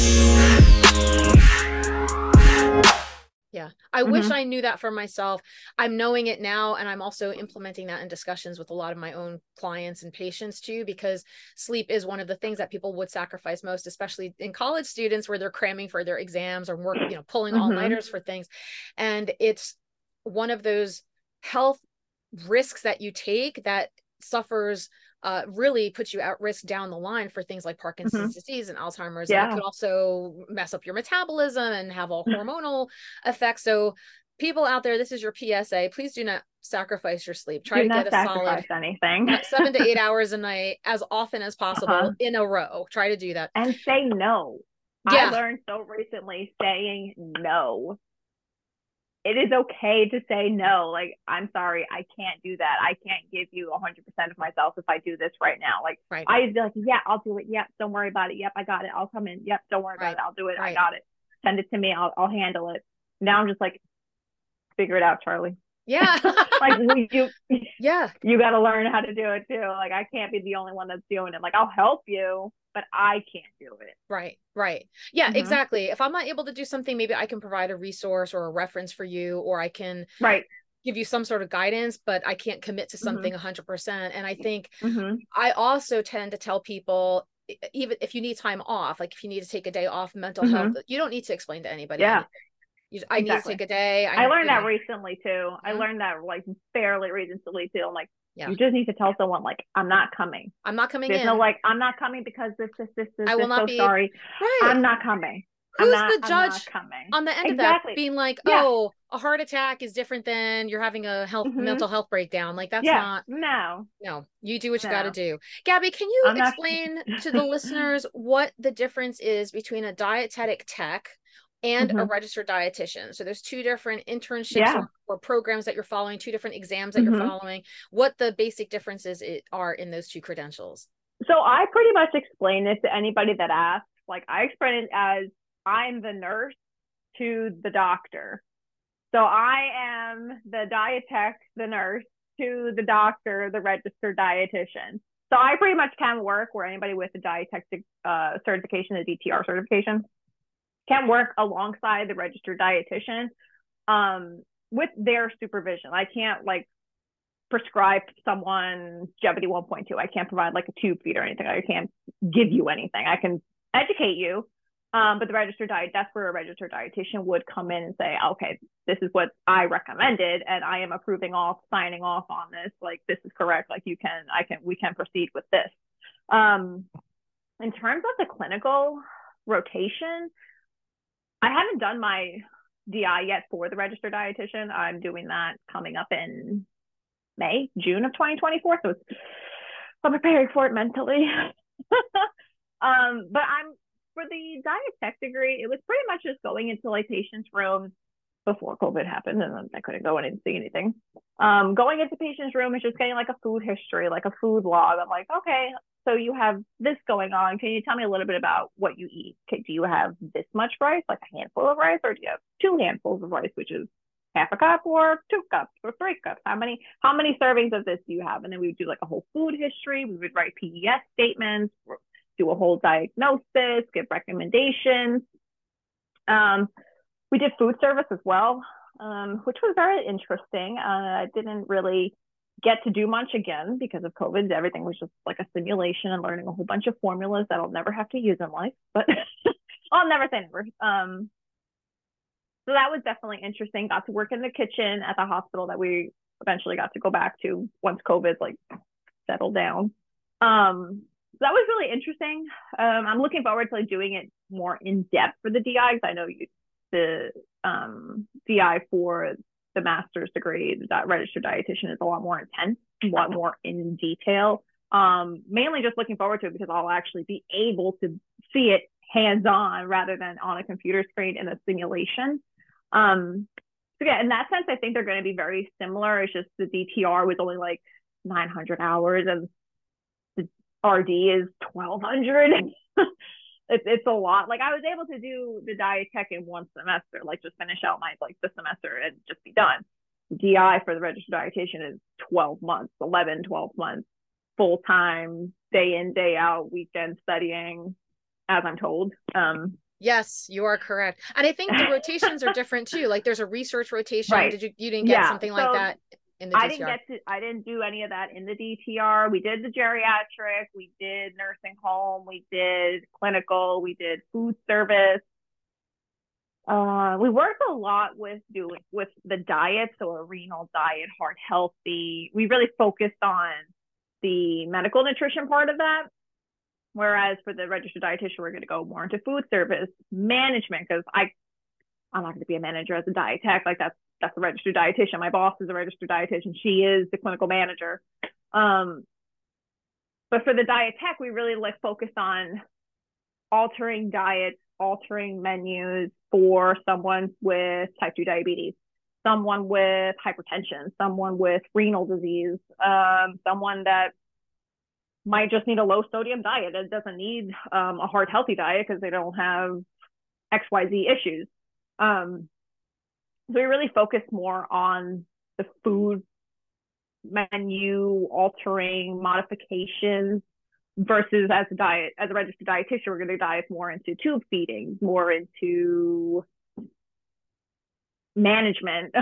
Yeah. I mm-hmm. wish I knew that for myself. I'm knowing it now. And I'm also implementing that in discussions with a lot of my own clients and patients too, because sleep is one of the things that people would sacrifice most, especially in college students where they're cramming for their exams or work, you know, pulling mm-hmm. all-nighters for things. And it's one of those health risks that you take that suffers Uh, really puts you at risk down the line for things like Parkinson's mm-hmm. disease and Alzheimer's. Yeah. And it could also mess up your metabolism and have all hormonal effects. So people out there, this is your P S A. Please do not sacrifice your sleep. Try do to get a solid anything. seven to eight hours a night as often as possible uh-huh. in a row. Try to do that. And say no. Yeah. I learned so recently saying no. It is okay to say no. Like, I'm sorry, I can't do that. I can't give you one hundred percent of myself if I do this right now. Like, right. I used to be like, yeah, I'll do it. Yep, don't worry about it. Yep, I got it. I'll come in. Yep, don't worry right. about it. I'll do it. Right. I got it. Send it to me. I'll, I'll handle it. Now I'm just like, figure it out, Charlie. Yeah. Like, you, yeah. you got to learn how to do it too. Like, I can't be the only one that's doing it. Like, I'll help you, but I can't do it. Right. Right. Yeah, mm-hmm. exactly. If I'm not able to do something, maybe I can provide a resource or a reference for you, or I can right. give you some sort of guidance, but I can't commit to something a hundred percent. And I think mm-hmm. I also tend to tell people, even if you need time off, like if you need to take a day off, mental mm-hmm. health, you don't need to explain to anybody. Yeah. Anything. You, I exactly. need to take a day. I, I learned that know. recently too. Mm-hmm. I learned that like fairly recently too. I'm like, yeah. you just need to tell someone like, I'm not coming. I'm not coming There's in. no like, I'm not coming because this, this, this, this, I will this, not so be sorry. Right. I'm not coming. Who's not, the judge coming. on the end exactly. of that being like, yeah. oh, a heart attack is different than you're having a health mm-hmm. mental health breakdown. Like that's yeah. not, no, no, you do what you no. got to do. Gabby, can you I'm explain not... to the listeners what the difference is between a dietetic tech and mm-hmm. a registered dietitian? So there's two different internships yeah. or, or programs that you're following, two different exams that mm-hmm. you're following, what the basic differences it are in those two credentials. So I pretty much explain this to anybody that asks. Like, I explain it as I'm the nurse to the doctor. So I am the dietetic, the nurse, to the doctor, the registered dietitian. So I pretty much can work where anybody with a dietetic uh, certification, a D T R certification, can work alongside the registered dietitian um, with their supervision. I can't like prescribe someone G E V I D one point two. I can't provide like a tube feed or anything. I can't give you anything. I can educate you. Um, but the registered diet, that's where a registered dietitian would come in and say, okay, this is what I recommended, and I am approving off, signing off on this. Like, this is correct. Like, you can, I can, we can proceed with this. Um, in terms of the clinical rotation, I haven't done my D I yet for the registered dietitian. I'm doing that coming up in May, June of twenty twenty-four. So it's, I'm preparing for it mentally. um, but I'm, for the dietech degree, it was pretty much just going into like patients' rooms before COVID happened, and I couldn't go in and see anything. Um, going into patients' room is just getting like a food history, like a food log. I'm like, okay, so you have this going on. Can you tell me a little bit about what you eat? Okay, do you have this much rice, like a handful of rice, or do you have two handfuls of rice, which is half a cup or two cups or three cups? How many, how many servings of this do you have? And then we would do like a whole food history. We would write P E S statements, do a whole diagnosis, give recommendations. Um, we did food service as well, um, which was very interesting. Uh, I didn't really get to do much again because of COVID. Everything was just like a simulation and learning a whole bunch of formulas that I'll never have to use in life, but I'll never say never. Um, so that was definitely interesting. Got to work in the kitchen at the hospital that we eventually got to go back to once COVID like settled down. Um, so that was really interesting. Um, I'm looking forward to like doing it more in depth for the D I, because I know you, the um, D I for the master's degree, the registered dietitian, is a lot more intense, a lot more in detail. Um, mainly just looking forward to it because I'll actually be able to see it hands-on rather than on a computer screen in a simulation. Um, so yeah, in that sense, I think they're going to be very similar. It's just the D T R was only like nine hundred hours and the R D is twelve hundred. It's, it's a lot. Like I was able to do the diet tech in one semester, like just finish out my like the semester and just be done. D I for the registered dietitian is twelve months, eleven, twelve months, full time, day in, day out, weekend studying, as I'm told. Um, yes, you are correct. And I think the rotations are different too. Like there's a research rotation. right. Did you, you didn't get yeah. something so, like that? In the I didn't get to, I didn't do any of that in the D T R. We did the geriatric, we did nursing home, we did clinical, we did food service. Uh, we worked a lot with doing with the diet, so a renal diet, heart healthy. We really focused on the medical nutrition part of that. Whereas for the registered dietitian, we're going to go more into food service management, because I, I'm not going to be a manager as a diet tech. Like that's that's a registered dietitian. My boss is a registered dietitian. She is the clinical manager. Um, but for the diet tech, we really like focused on altering diets, altering menus for someone with type two diabetes, someone with hypertension, someone with renal disease, um, someone that might just need a low sodium diet. It doesn't need um, a heart healthy diet because they don't have X Y Z issues. Um, so we really focus more on the food menu altering modifications versus as a diet, as a registered dietitian, we're going to dive more into tube feeding, more into management.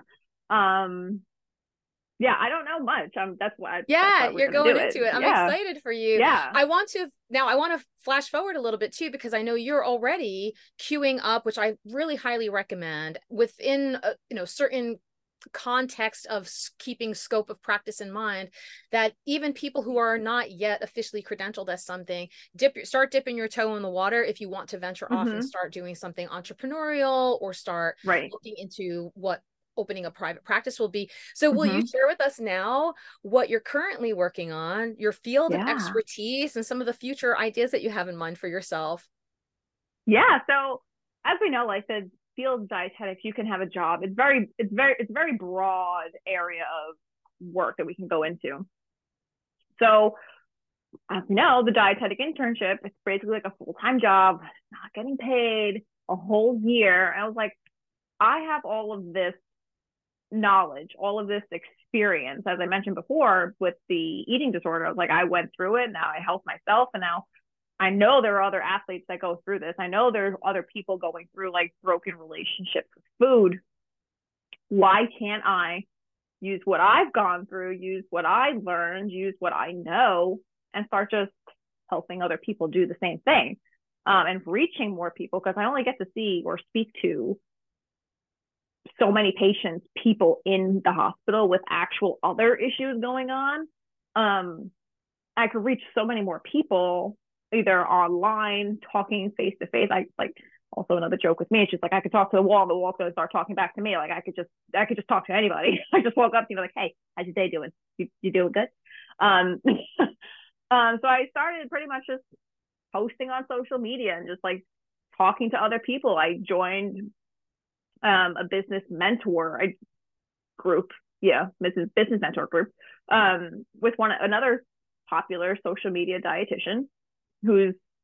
um, yeah, I don't know much. Um, that's why. Yeah, that's why you're going it. into it. I'm yeah. excited for you. Yeah. I want to now. I want to flash forward a little bit too, because I know you're already queuing up, which I really highly recommend within a, you know certain context of keeping scope of practice in mind, that even people who are not yet officially credentialed as something, dip start dipping your toe in the water if you want to venture mm-hmm. off and start doing something entrepreneurial or start right. looking into what opening a private practice will be. So will mm-hmm. you share with us now what you're currently working on, your field yeah. of expertise, and some of the future ideas that you have in mind for yourself? Yeah. So as we know, like the field of dietetics, you can have a job. It's very, it's very, it's a very broad area of work that we can go into. So as you know, the dietetic internship, it's basically like a full-time job, not getting paid a whole year. And I was like, I have all of this knowledge, all of this experience, as I mentioned before, with the eating disorder. I was like, I went through it. Now I help myself. And now I know there are other athletes that go through this. I know there's other people going through like broken relationships with food. Why can't I use what I've gone through, use what I learned, use what I know, and start just helping other people do the same thing, um, and reaching more people? Because I only get to see or speak to so many patients, people in the hospital with actual other issues going on. Um, I could reach so many more people, either online, talking face to face. I like also another joke with me. It's just like I could talk to the wall, and the wall's gonna start talking back to me. Like I could just, I could just talk to anybody. I just walk up to you like, hey, how's your day doing? You, you doing good? Um, um, so I started pretty much just posting on social media and just like talking to other people. I joined um, a business mentor group, yeah, business business mentor group, um, with one another popular social media dietitian who's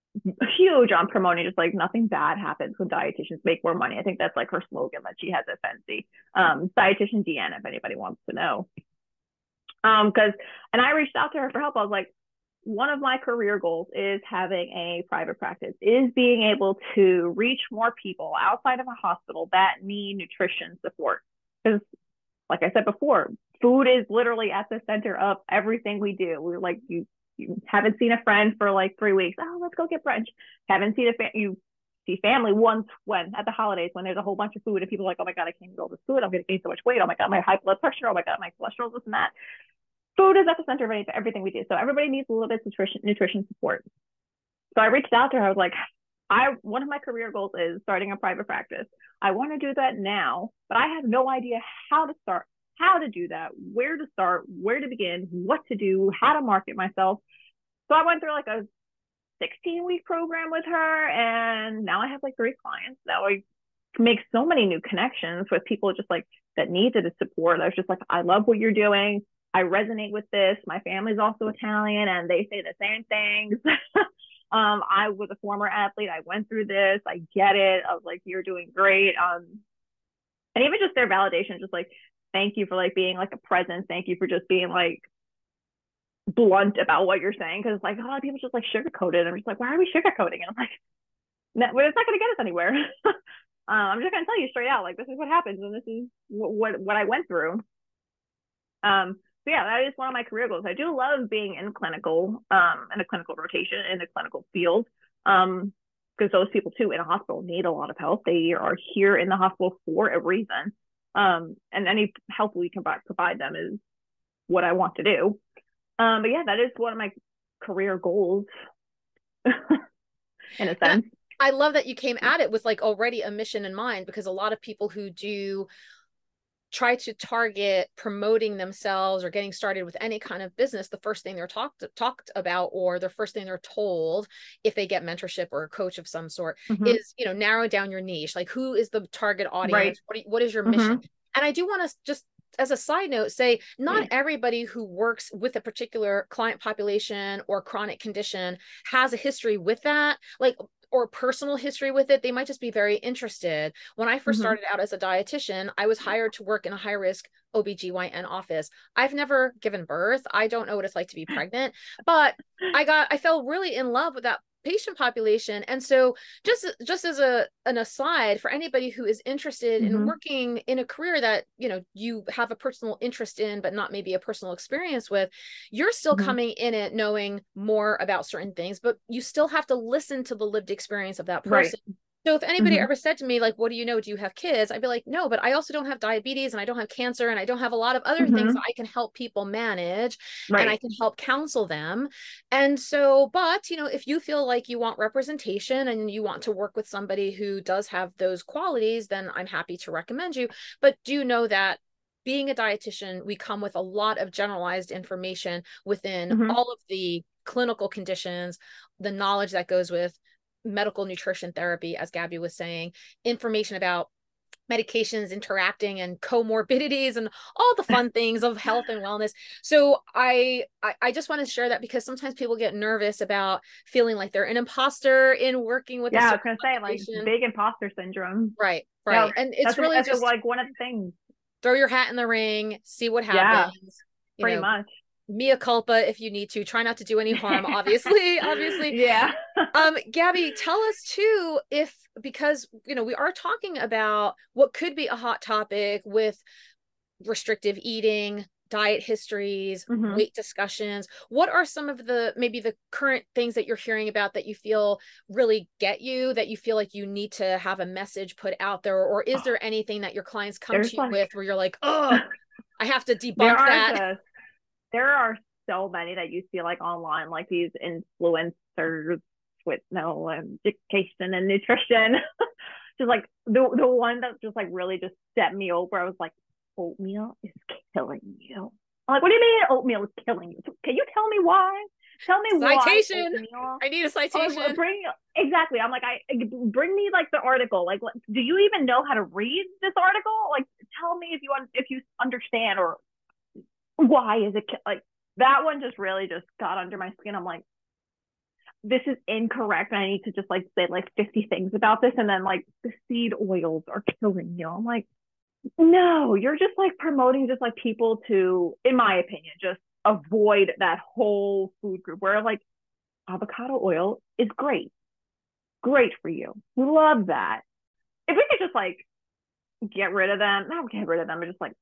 huge on promoting just like nothing bad happens when dietitians make more money. I think that's like her slogan that she has at Fancy. Um, dietitian Deanna, if anybody wants to know. Um, because and I reached out to her for help. I was like, one of my career goals is having a private practice, is being able to reach more people outside of a hospital that need nutrition support. Because, like I said before, food is literally at the center of everything we do. We're like, you, you haven't seen a friend for like three weeks. Oh, let's go get brunch. Haven't seen a fa- you see family once when at the holidays when there's a whole bunch of food and people are like, oh my god, I can't eat all this food. I'm going to gain so much weight. Oh my god, my high blood pressure. Oh my god, my cholesterol, this and that. Food is at the center of everything we do. So everybody needs a little bit of nutrition, nutrition support. So I reached out to her. I was like, I one of my career goals is starting a private practice. I want to do that now, but I have no idea how to start, how to do that, where to start, where to begin, what to do, how to market myself. So I went through like a sixteen week program with her, and now I have like three clients. Now I make so many new connections with people just like that needed the support. I was just like, I love what you're doing. I resonate with this. My family's also Italian and they say the same things. um, I was a former athlete. I went through this. I get it. I was like, you're doing great. Um, and even just their validation, just like, thank you for like being like a presence. Thank you for just being like blunt about what you're saying. Cause like a lot of people just like sugarcoat it. I'm just like, why are we sugarcoating? And I'm like, no, well, it's not going to get us anywhere. um, I'm just going to tell you straight out, like, this is what happens. And this is what, what, what I went through. Um, So yeah, that is one of my career goals. I do love being in clinical, um, in a clinical rotation in the clinical field, um, because those people too in a hospital need a lot of help. They are here in the hospital for a reason, um, and any help we can provide them is what I want to do. Um, but yeah, that is one of my career goals, in a sense. I, I love that you came at it with like already a mission in mind, because a lot of people who do try to target promoting themselves or getting started with any kind of business, the first thing they're talked talked about, or the first thing they're told if they get mentorship or a coach of some sort, mm-hmm. is, you know, narrow down your niche. Like, who is the target audience? Right. What, you, what is your mm-hmm. mission? And I do want to just, as a side note, say not everybody who works with a particular client population or chronic condition has a history with that. Like, or personal history with it. They might just be very interested. When I first mm-hmm. started out as a dietitian, I was hired to work in a high risk O B G Y N office. I've never given birth. I don't know what it's like to be pregnant, but I got, I fell really in love with that patient population. And so just, just as a, an aside for anybody who is interested mm-hmm. in working in a career that, you know, you have a personal interest in, but not maybe a personal experience with, you're still mm-hmm. coming in it knowing more about certain things, but you still have to listen to the lived experience of that person. Right. So if anybody mm-hmm. ever said to me, like, what do you know? Do you have kids? I'd be like, no, but I also don't have diabetes and I don't have cancer and I don't have a lot of other mm-hmm. things that I can help people manage right. and I can help counsel them. And so, but, you know, if you feel like you want representation and you want to work with somebody who does have those qualities, then I'm happy to recommend you. But do know that being a dietitian, we come with a lot of generalized information within mm-hmm. all of the clinical conditions, the knowledge that goes with medical nutrition therapy, as Gabby was saying, information about medications interacting and comorbidities and all the fun things of health and wellness. So I, I, I just want to share that because sometimes people get nervous about feeling like they're an imposter in working with. Yeah, I was going to say, like, big imposter syndrome. Right, right. Yeah, and it's really that's just like one of the things. Throw your hat in the ring, see what happens. Yeah, pretty you know, much. Mea culpa if you need to. Try not to do any harm, obviously, obviously. Yeah. um, Gabby, tell us too, if, because, you know, we are talking about what could be a hot topic with restrictive eating, diet histories, mm-hmm. weight discussions. What are some of the, maybe the current things that you're hearing about that you feel really get you, that you feel like you need to have a message put out there? Or is there anything that your clients come There's to you like... with where you're like, oh, I have to debunk that? Just... There are so many that you see like online, like these influencers with no education and nutrition. Just like the the one that just like really just set me over. I was like, oatmeal is killing you. I'm like, what do you mean oatmeal is killing you? Can you tell me why? Tell me citation. Why oatmeal? I need a citation. Oh, bring exactly. I'm like, I bring me like the article. Like, do you even know how to read this article? Like, tell me if you if you understand, or why is it like that one just really just got under my skin. I'm like, this is incorrect and I need to just like say like fifty things about this, and then like the seed oils are killing you. I'm like, no, you're just like promoting just like people to, in my opinion, just avoid that whole food group where like avocado oil is great, great for you. We love that. If we could just like get rid of them, not get rid of them, but just like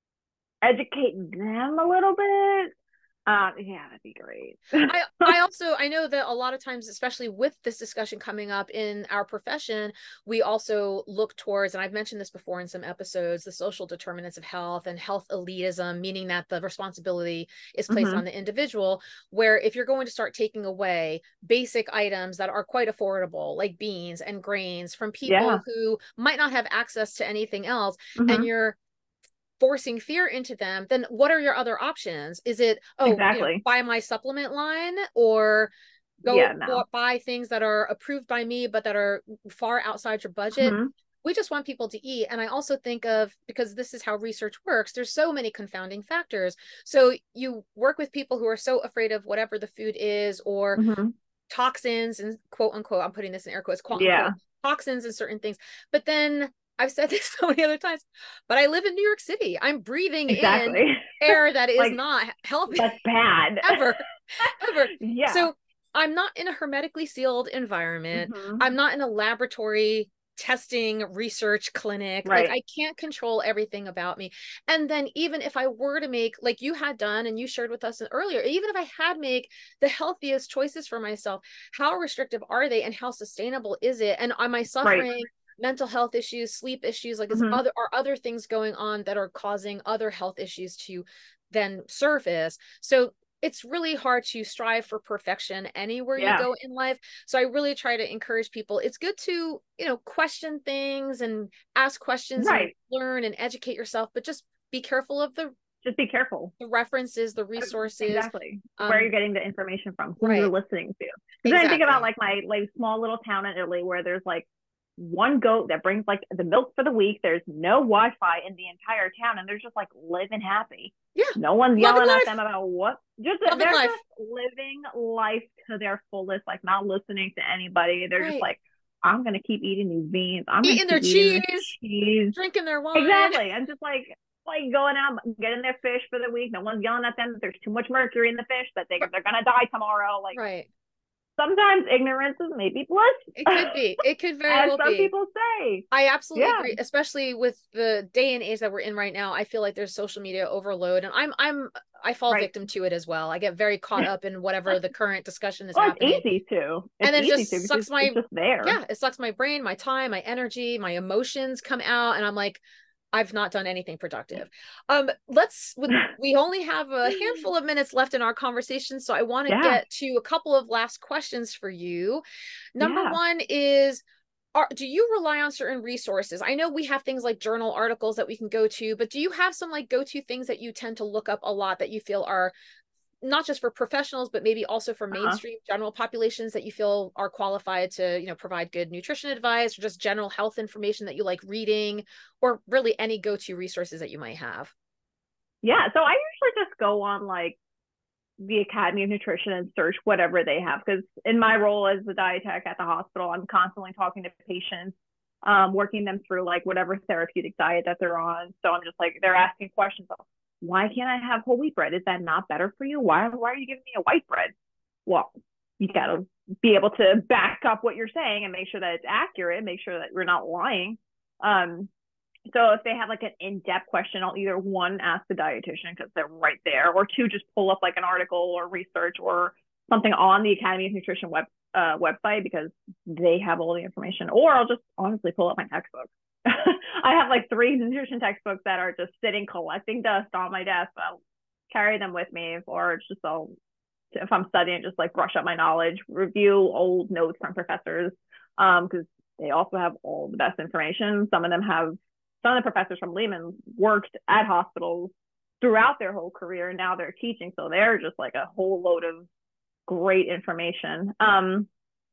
educate them a little bit. Um, yeah, that'd be great. I, I also, I know that a lot of times, especially with this discussion coming up in our profession, we also look towards, and I've mentioned this before in some episodes, the social determinants of health and health elitism, meaning that the responsibility is placed mm-hmm. on the individual, where if you're going to start taking away basic items that are quite affordable, like beans and grains from people yeah. who might not have access to anything else, mm-hmm. and you're forcing fear into them, then what are your other options? Is it, oh, exactly. you know, buy my supplement line, or go yeah, no. buy things that are approved by me, but that are far outside your budget? Mm-hmm. We just want people to eat. And I also think of, because this is how research works, there's so many confounding factors. So you work with people who are so afraid of whatever the food is, or mm-hmm. toxins and quote unquote, I'm putting this in air quotes, quote unquote, yeah. toxins and certain things. But then I've said this so many other times, but I live in New York City. I'm breathing exactly. in air that is like, not healthy. That's bad. Ever. Ever. Yeah. So I'm not in a hermetically sealed environment. Mm-hmm. I'm not in a laboratory testing research clinic. Right. Like I can't control everything about me. And then even if I were to make, like you had done and you shared with us earlier, even if I had make the healthiest choices for myself, how restrictive are they and how sustainable is it? And am I suffering right. mental health issues, sleep issues, like mm-hmm. other are other things going on that are causing other health issues to then surface? So it's really hard to strive for perfection anywhere yeah. you go in life. So I really try to encourage people. It's good to, you know, question things and ask questions right. and learn and educate yourself, but just be careful of the just be careful. The references, the resources. Exactly. Um, where you're getting the information from, who right. you're listening to. Because exactly. I think about like my like small little town in Italy where there's like one goat that brings like the milk for the week. There's no Wi-Fi in the entire town, and they're just like living happy. Yeah. No one's yelling Loving at life. them about what. Just Loving they're life. just living life to their fullest, like not listening to anybody. They're right. just like, I'm gonna keep eating these beans. I'm eating gonna their keep cheese, eating cheese, drinking their wine. Exactly. And just like like going out getting their fish for the week. No one's yelling at them that there's too much mercury in the fish, that they they're gonna die tomorrow. Like right. Sometimes ignorance is maybe bliss. It could be. It could very As well some be. people say. I absolutely yeah. agree, especially with the day and age that we're in right now. I feel like there's social media overload, and I'm I'm I fall right. victim to it as well. I get very caught up in whatever the current discussion is well, happening. It's easy to. It's and then it easy just to, sucks it's, my it's just there. Yeah, it sucks my brain, my time, my energy, my emotions come out, and I'm like, I've not done anything productive. Um, let's, we only have a handful of minutes left in our conversation. So I want to yeah. get to a couple of last questions for you. Number yeah. one is, are, do you rely on certain resources? I know we have things like journal articles that we can go to, but do you have some like go-to things that you tend to look up a lot that you feel are not just for professionals, but maybe also for mainstream uh-huh. general populations that you feel are qualified to, you know, provide good nutrition advice or just general health information that you like reading, or really any go-to resources that you might have? Yeah. So I usually just go on like the Academy of Nutrition and search whatever they have. Because in my role as the dietetic at the hospital, I'm constantly talking to patients, um, working them through like whatever therapeutic diet that they're on. So I'm just like, they're asking questions of, why can't I have whole wheat bread? Is that not better for you? Why, why are you giving me a white bread? Well, you got to be able to back up what you're saying and make sure that it's accurate, make sure that you're not lying. Um, so if they have like an in-depth question, I'll either one, ask the dietitian because they're right there, or two, just pull up like an article or research or something on the Academy of Nutrition web uh, website because they have all the information. Or I'll just honestly pull up my textbook. I have like three nutrition textbooks that are just sitting collecting dust on my desk. I'll carry them with me, or it's just I'll, if I'm studying, just like brush up my knowledge, review old notes from professors, um, because they also have all the best information. Some of them have, some of the professors from Lehman worked at hospitals throughout their whole career, and now they're teaching, so they're just like a whole load of great information. Um,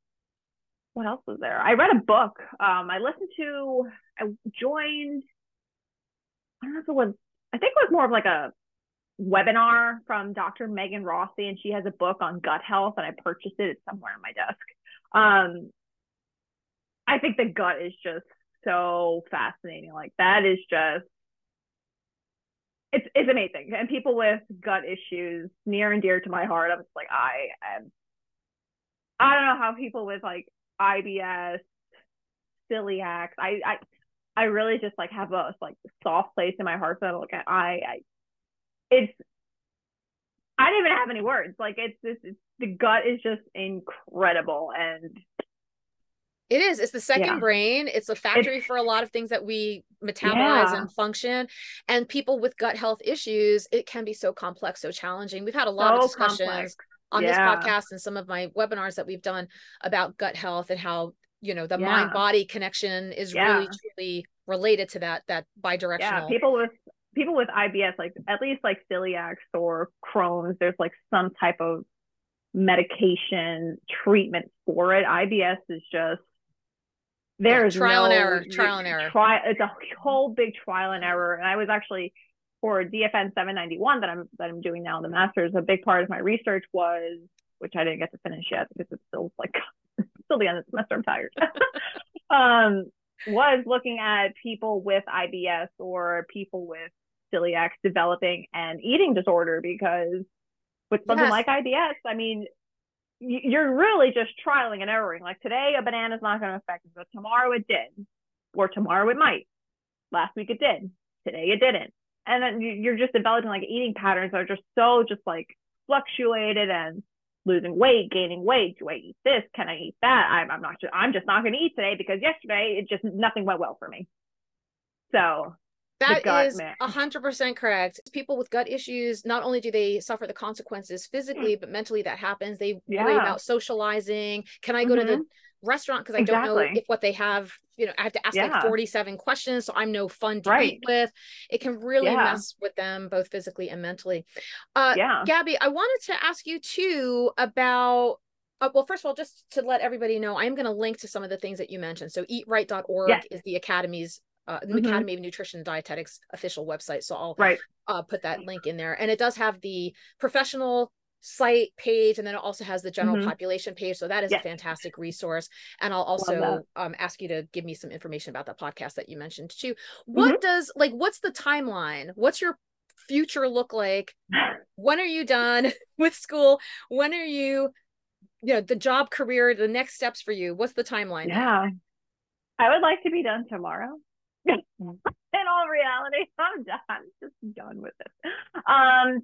what else was there? I read a book. Um, I listened to, I joined, I don't know if it was, I think it was more of like a webinar from Doctor Megan Rossi, and she has a book on gut health, and I purchased it. It's somewhere on my desk. Um, I think the gut is just so fascinating. Like that is just, it's it's amazing. And people with gut issues near and dear to my heart. I was like, I am, I don't know how people with like I B S, celiac, I I I really just like have a like soft place in my heart that like I I it's I don't even have any words. Like it's this it's, the gut is just incredible. And it is. It's the second yeah. brain. It's a factory it's, for a lot of things that we metabolize yeah. and function. And people with gut health issues, it can be so complex, so challenging. We've had a lot so of discussions complex. on yeah. this podcast and some of my webinars that we've done about gut health and how, you know, the yeah. mind-body connection is yeah. really, truly related to that, that bidirectional. Yeah, people with people with I B S, like at least like celiacs or Crohn's, there's like some type of medication treatment for it. I B S is just, there's yeah, trial no, and error, trial and error. Try, it's a whole big trial and error. And I was actually, for D F N seven ninety-one that I'm that I'm doing now in the master's, a big part of my research was, which I didn't get to finish yet because it's still like still the end of the semester, I'm tired. um, was looking at people with I B S or people with celiac developing an eating disorder, because with something yes. like I B S, I mean, you're really just trialing and erroring. Like today, a banana is not going to affect me, but tomorrow it did, or tomorrow it might. Last week it did. Today it didn't. And then you're just developing like eating patterns that are just so just like fluctuated, and losing weight, gaining weight. Do I eat this? Can I eat that? I'm, I'm not. I'm just not going to eat today because yesterday it just nothing went well for me. So. That is a hundred percent correct. People with gut issues, not only do they suffer the consequences physically, but mentally that happens. They yeah. worry about socializing. Can I go mm-hmm. to the restaurant? Because I exactly. don't know if what they have, you know, I have to ask yeah. like forty-seven questions. So I'm no fun to right. eat with. It can really yeah. mess with them both physically and mentally. Uh, yeah. Gabby, I wanted to ask you too about Uh, well, first of all, just to let everybody know, I'm going to link to some of the things that you mentioned. So eat right dot org yes. is the Academy's Uh, the mm-hmm. Academy of Nutrition and Dietetics official website. So I'll right. uh, put that link in there. And it does have the professional site page, and then it also has the general mm-hmm. population page. So that is yes. a fantastic resource. And I'll also um, ask you to give me some information about that podcast that you mentioned too. What mm-hmm. does, like, what's the timeline? What's your future look like? When are you done with school? When are you, you know, the job, career, the next steps for you? What's the timeline? Yeah. I would like to be done tomorrow. In all reality, I'm done. I'm just done with it. Um,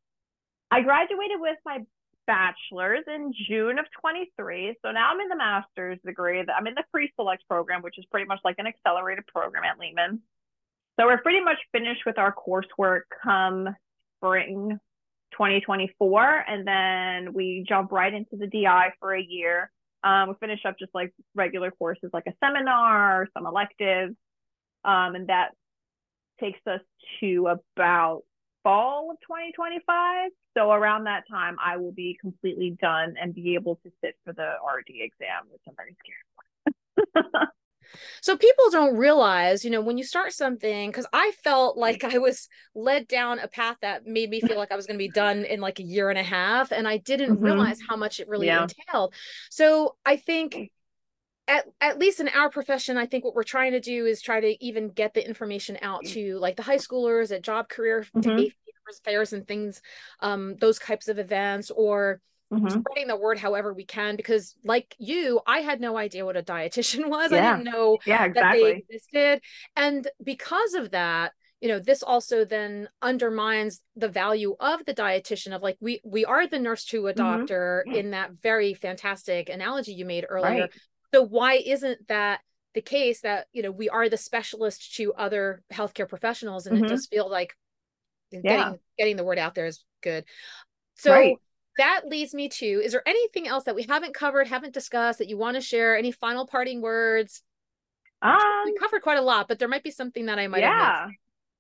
I graduated with my bachelor's in June of twenty-three. So now I'm in the master's degree. I'm in the pre-select program, which is pretty much like an accelerated program at Lehman. So we're pretty much finished with our coursework come spring twenty twenty-four. And then we jump right into the D I for a year. Um, we finish up just like regular courses, like a seminar, some electives. Um, and that takes us to about fall of twenty twenty-five. So around that time, I will be completely done and be able to sit for the R D exam, which I'm very scared for. So people don't realize, you know, when you start something, because I felt like I was led down a path that made me feel like I was going to be done in like a year and a half. And I didn't mm-hmm. realize how much it really yeah. entailed. So I think At, at least in our profession, I think what we're trying to do is try to even get the information out to like the high schoolers at job career mm-hmm. fairs and things, um, those types of events, or mm-hmm. spreading the word however we can. Because like you, I had no idea what a dietitian was. Yeah. I didn't know yeah, exactly. that they existed. And because of that, you know, this also then undermines the value of the dietitian of like, we, we are the nurse to a doctor mm-hmm. in that very fantastic analogy you made earlier. Right. So why isn't that the case that, you know, we are the specialist to other healthcare professionals, and mm-hmm. it does feel like getting, yeah. getting the word out there is good. So right. that leads me to, is there anything else that we haven't covered, haven't discussed that you want to share? Any final parting words? Um, we covered quite a lot, but there might be something that I might yeah. have missed.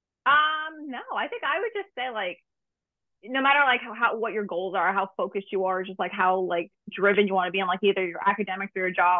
Um, no, I think I would just say like, no matter like how, how, what your goals are, how focused you are, just like how like driven you want to be on like either your academics or your job,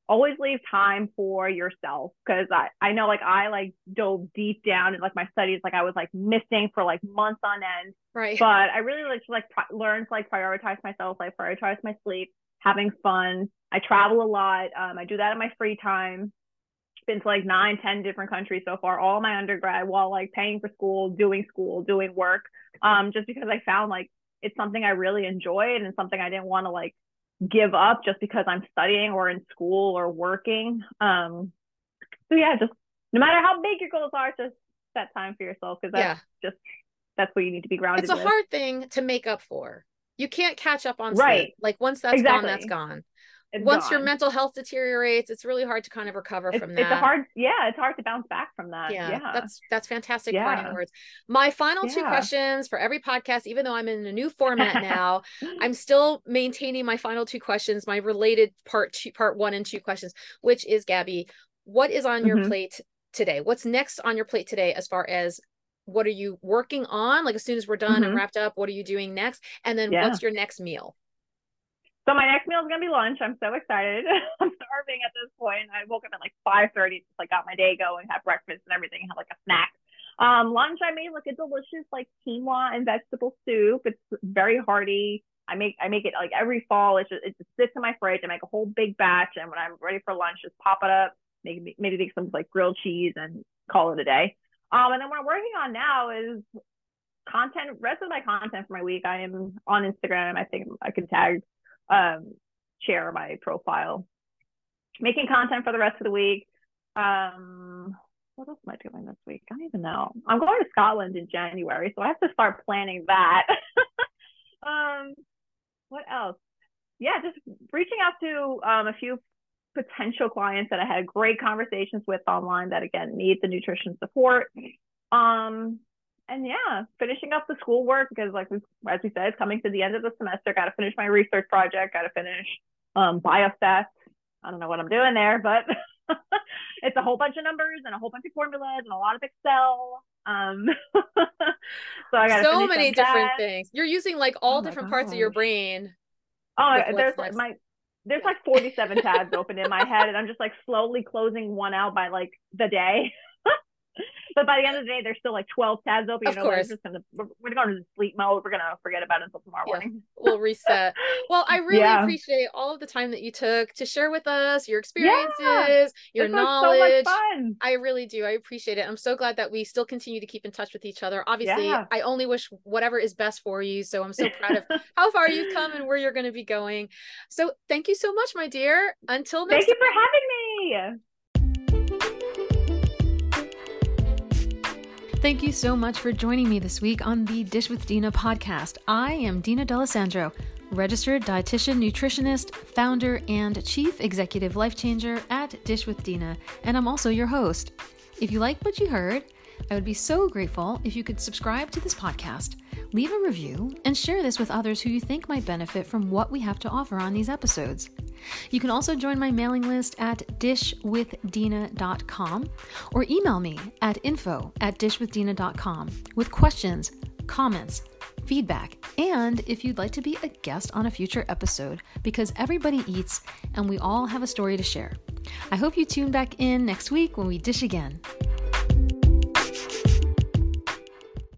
always leave time for yourself. Cause I, I know like I like dove deep down in like my studies, like I was like missing for like months on end. Right. But I really like to like pri- learn to like prioritize myself, like prioritize my sleep, having fun. I travel a lot. Um, I do that in my free time. Been to like nine, ten different countries so far, all my undergrad, while like paying for school, doing school, doing work. Um, just because I found like it's something I really enjoyed and something I didn't want to like give up just because I'm studying or in school or working. Um, so yeah, just no matter how big your goals are, just set time for yourself, because that's yeah. just that's what you need to be grounded. It's a with. hard thing to make up for. You can't catch up on right. sleep. Like once that's exactly. gone, that's gone. It's once gone. your mental health deteriorates, it's really hard to kind of recover it's, from that. It's a hard, yeah, it's hard to bounce back from that. Yeah, yeah. that's that's fantastic yeah. parting words. My final yeah. two questions for every podcast, even though I'm in a new format now, I'm still maintaining my final two questions, my related part two, part one and two questions, which is, Gabby, what is on your mm-hmm. plate today? What's next on your plate today as far as what are you working on? Like as soon as we're done mm-hmm. and wrapped up, what are you doing next? And then yeah. what's your next meal? So my next meal is going to be lunch. I'm so excited. I'm starving at this point. I woke up at like five thirty, just like got my day going, had breakfast and everything, had like a snack. Um, lunch, I made like a delicious like quinoa and vegetable soup. It's very hearty. I make I make it like every fall. It's just, it just sits in my fridge. I make a whole big batch, and when I'm ready for lunch, just pop it up, maybe maybe make some like grilled cheese and call it a day. Um, and then what I'm working on now is content. Rest of my content for my week. I am on Instagram. I think I can tag. um share my profile, making content for the rest of the week. Um what else am I doing this week? I don't even know. I'm going to Scotland in January, so I have to start planning that. um what else? Yeah, just reaching out to um a few potential clients that I had great conversations with online that again need the nutrition support. um And yeah, finishing up the schoolwork, because like we, as we said, it's coming to the end of the semester. Got to finish my research project. Got to finish um, biostats. I don't know what I'm doing there, but it's a whole bunch of numbers and a whole bunch of formulas and a lot of Excel. Um, so I got so many different that. things. You're using like all oh different parts of your brain. Oh, there's like my there's like forty-seven tabs open in my head, and I'm just like slowly closing one out by like the day. But by the end of the day, there's still like twelve tabs open. You of know, course. We're just gonna we're going to sleep mode. We're gonna forget about it until tomorrow yeah. morning. We'll reset. Well, I really yeah. appreciate all of the time that you took to share with us your experiences, yeah. your this knowledge. Was so much fun. I really do. I appreciate it. I'm so glad that we still continue to keep in touch with each other. Obviously, yeah. I only wish whatever is best for you. So I'm so proud of how far you've come and where you're going to be going. So thank you so much, my dear. Until next Thank you time. for having me. Thank you so much for joining me this week on the Dish with Dina podcast. I am Dina D'Alessandro, registered dietitian, nutritionist, founder, and chief executive life changer at Dish with Dina, and I'm also your host. If you like what you heard, I would be so grateful if you could subscribe to this podcast, leave a review, and share this with others who you think might benefit from what we have to offer on these episodes. You can also join my mailing list at dish with dina dot com or email me at info at dish with dina dot com with questions, comments, feedback, and if you'd like to be a guest on a future episode, because everybody eats and we all have a story to share. I hope you tune back in next week when we dish again.